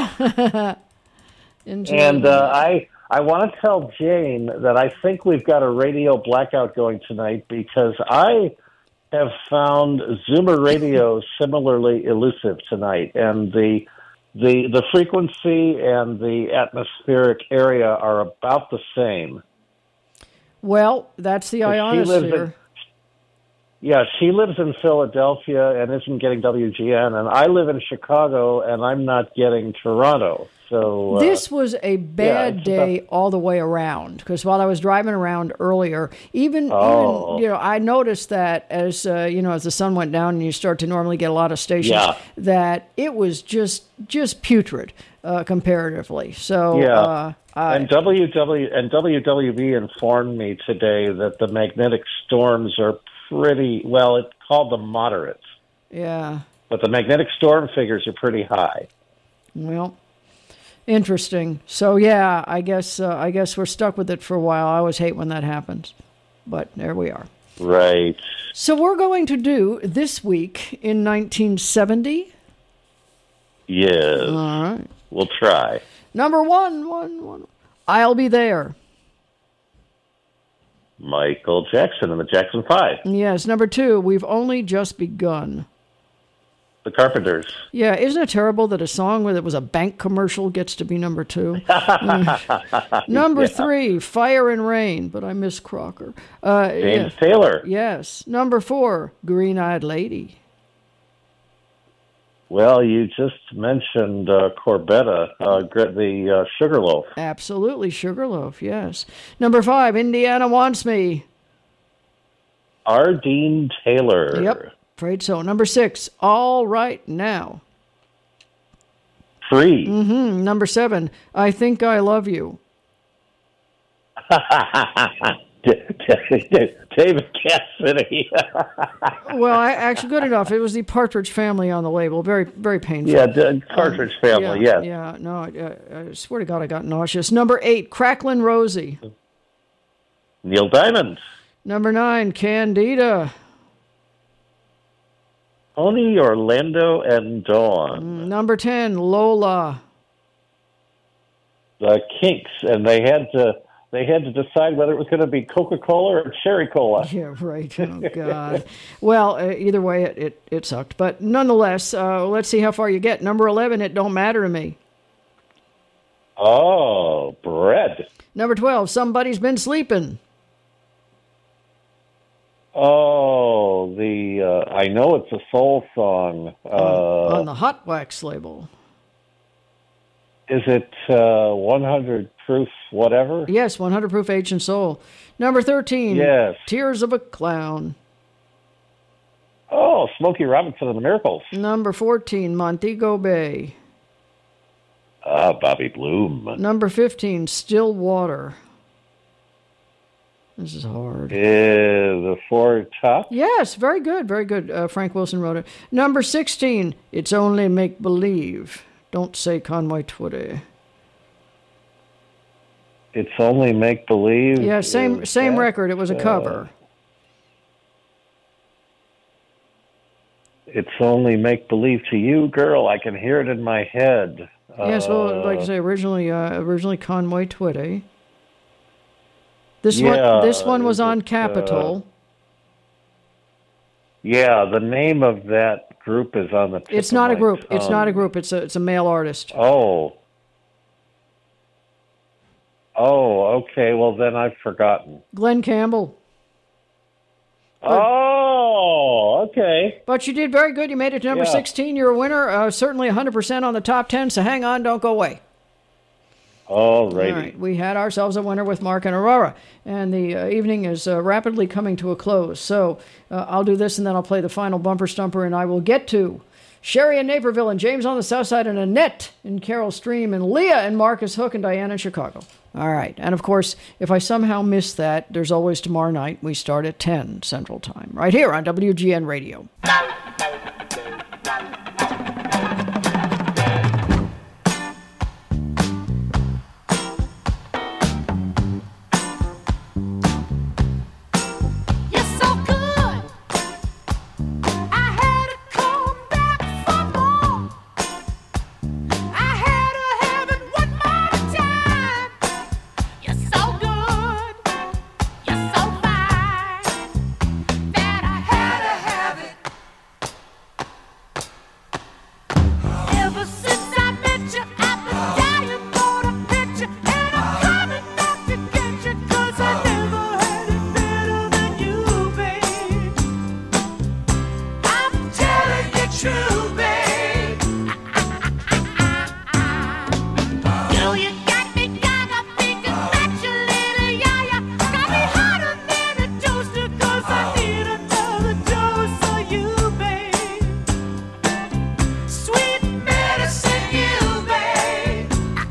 Indeed. And uh, I I want to tell Jane that I think we've got a radio blackout going tonight because I have found Zoomer radio similarly elusive tonight, and the the the frequency and the atmospheric area are about the same. Well, that's the But she lives ionosphere. in- Yeah, she lives in Philadelphia and isn't getting W G N, and I live in Chicago and I'm not getting Toronto. So uh, This was a bad it's day all the way around because while I was driving around earlier, even, Oh. even you know, I noticed that as uh, you know, as the sun went down and you start to normally get a lot of stations, Yeah. that it was just just putrid uh, comparatively. So yeah. uh, I, and W W and W W B informed me today that the magnetic storms are pretty well. It's called the moderates, yeah, but the magnetic storm figures are pretty high. well. Interesting. So yeah, I guess uh, I guess we're stuck with it for a while. I always hate when that happens, but there we are. Right. So we're going to do this week in nineteen seventy. Yes. All right. We'll try. Number one, one, one. I'll Be There. Michael Jackson and the Jackson Five. Yes. Number two, We've Only Just Begun. The Carpenters. Yeah, isn't it terrible that a song where it was a bank commercial gets to be number two? Mm. Number Yeah. three, Fire and Rain, but I miss Crocker. Uh, James yeah. Taylor. Yes. Number four, Green Eyed Lady. Well, you just mentioned uh, Corbetta, uh, gr- the uh, Sugarloaf. Absolutely, Sugarloaf, yes. Number five, Indiana Wants Me. R. Dean Taylor. Yep, afraid so. Number six, All Right Now. Free. Mm-hmm. Number seven, I Think I Love You. David Cassidy. Well, I, actually, good enough. It was the Partridge Family on the label. Very, very painful. Yeah, the Partridge Um, Family, yeah, yes. Yeah, no, I, I swear to God, I got nauseous. Number eight, Cracklin' Rosie. Neil Diamond. Number nine, Candida. Tony Orlando and Dawn. Number ten, Lola. The Kinks, and they had to they had to decide whether it was going to be Coca-Cola or Cherry Cola. Yeah, right. Oh, God. Well, uh, either way, it, it, it sucked. But nonetheless, uh, let's see how far you get. Number eleven, It Don't Matter to Me. Oh, Bread. Number twelve, Somebody's Been Sleeping. Oh, the uh, I know it's a soul song. Uh, On the Hot Wax label. Is it uh, one hundred proof whatever? Yes, one hundred proof Agent Soul. Number thirteen, Yes. Tears of a Clown. Oh, Smokey Robinson and the Miracles. Number fourteen, Montego Bay. Ah, Bobby Bloom. Number fifteen, Still Water. This is hard. Is the Four Top? Yes, very good, very good. Uh, Frank Wilson wrote it. Number sixteen, It's Only Make Believe. Don't say Conway Twitty. It's Only Make Believe. Yeah, same Is same that, record. It was a uh, cover. It's Only Make Believe to You, girl. I can hear it in my head. Yes, well, like I Uh, say, originally uh, originally Conway Twitty. This Yeah, one this one was is on it, Capitol. uh, Yeah, the name of that group is on the tip It's of not a my group. It's not a tongue. group. It's a it's a male artist. Oh. Oh, okay. Well, then I've forgotten. Glenn Campbell. Oh, okay. But you did very good. You made it to number Yeah. sixteen. You're a winner. Uh, certainly one hundred percent on the top ten, so hang on. Don't go away. All righty. All right. We had ourselves a winner with Mark and Aurora, and the uh, evening is uh, rapidly coming to a close. So uh, I'll do this, and then I'll play the final bumper stumper, and I will get to Sherry in Naperville, and James on the South Side, and Annette in Carroll Stream, and Leah and Marcus Hook, and Diana in Chicago. All right. And, of course, if I somehow miss that, there's always tomorrow night. We start at ten Central Time, right here on W G N Radio. You're so good. I had to come back for more. I had to have it one more time. You're so good. You're so fine that I had to have it. Ever since I met you, I've been dying for a picture, and I'm coming back to get you 'cause I never had it better than you, babe. I'm telling you true, babe. Girl, you got me gaga thinking that you little yaya. Got me hotter than a toaster 'cause I need another dose of you, babe. Sweet medicine, you, babe.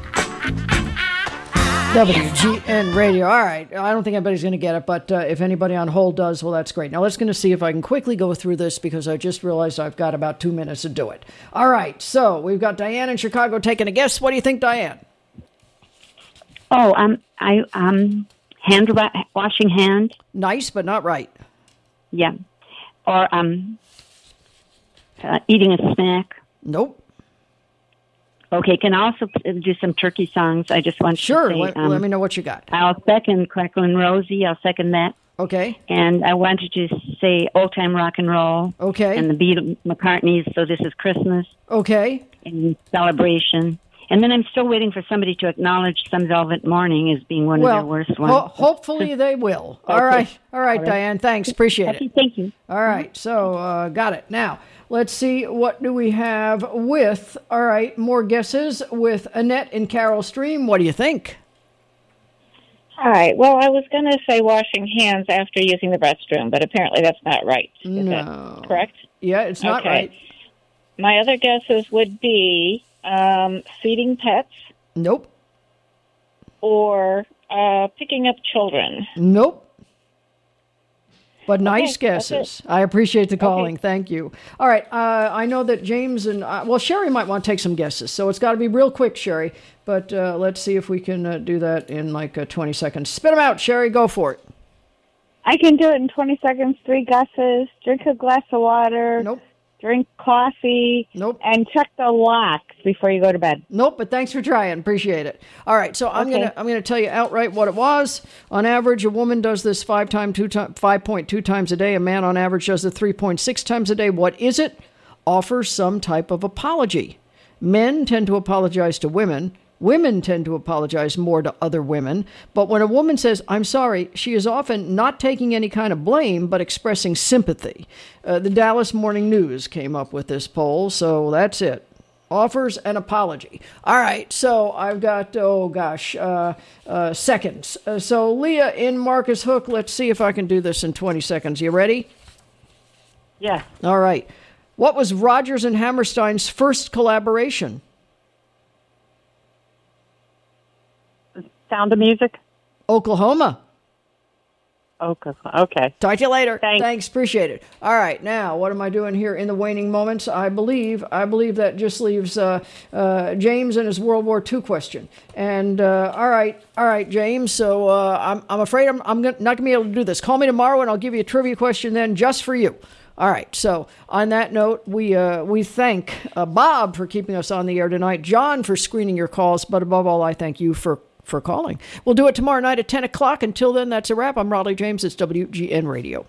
W G N Radio. All right. I don't think anybody's going to get it, but uh, if anybody on hold does, well, that's great. Now, let's going to see if I can quickly go through this because I just realized I've got about two minutes to do it. All right. So we've got Diane in Chicago taking a guess. What do you think, Diane? Oh, um, I um, hand wa- washing hand. Nice, but not right. Yeah, or um, uh, eating a snack. Nope. Okay, can I also p- do some turkey songs? I just want Sure. to say, Let, um, let me know what you got. I'll second Cracklin' Rosie. I'll second that. Okay. And I wanted to say old time rock and roll. Okay. And the Beatles, McCartney's So This Is Christmas. Okay. In celebration. And then I'm still waiting for somebody to acknowledge Some Velvet Morning as being one well, of their worst ones. Ho- hopefully they will. Okay. All right. All right, All right. Diane. Thanks. Appreciate Okay, it. Thank you. All right. So, uh, got it. Now, let's see. What do we have with, all right, more guesses with Annette and Carol Stream. What do you think? Hi. Well, I was going to say washing hands after using the restroom, but apparently that's not right. Is No. that correct? Yeah, it's not Okay. right. My other guesses would be um, feeding pets. Nope. Or uh, picking up children. Nope. But nice Okay, that's guesses. I appreciate the calling. Thank you. All right. Uh, I know that James and, uh, well, Sherry might want to take some guesses. So it's got to be real quick, Sherry. But uh, let's see if we can uh, do that in like uh, twenty seconds. Spit them out, Sherry. Go for it. I can do it in twenty seconds, three guesses, drink a glass of water. Nope. Drink coffee. Nope. And check the locks before you go to bed. Nope, but thanks for trying. Appreciate it. All right, so I'm Okay. gonna I'm gonna tell you outright what it was. On average, a woman does this five time two time five point two times a day. A man on average does it three point six times a day. What is it? Offers some type of apology. Men tend to apologize to women. Women tend to apologize more to other women. But when a woman says, I'm sorry, she is often not taking any kind of blame, but expressing sympathy. Uh, the Dallas Morning News came up with this poll, so that's it. Offers an apology. All right, so I've got, oh gosh, uh, uh, seconds. Uh, so Leah in Marcus Hook, let's see if I can do this in twenty seconds. You ready? Yeah. All right. What was Rodgers and Hammerstein's first collaboration? Sound of Music? Oklahoma. Okay. Okay. Talk to you later. Thanks. Thanks. Appreciate it. All right. Now, what am I doing here in the waning moments? I believe, I believe that just leaves uh, uh, James and his World War Two question. And uh, all right, all right, James. So uh, I'm, I'm afraid I'm, I'm gonna, not going to be able to do this. Call me tomorrow, and I'll give you a trivia question then, just for you. All right. So on that note, we uh, we thank uh, Bob for keeping us on the air tonight, John for screening your calls, but above all, I thank you for. for calling. We'll do it tomorrow night at ten o'clock. Until then, that's a wrap. I'm Raleigh James. It's W G N Radio.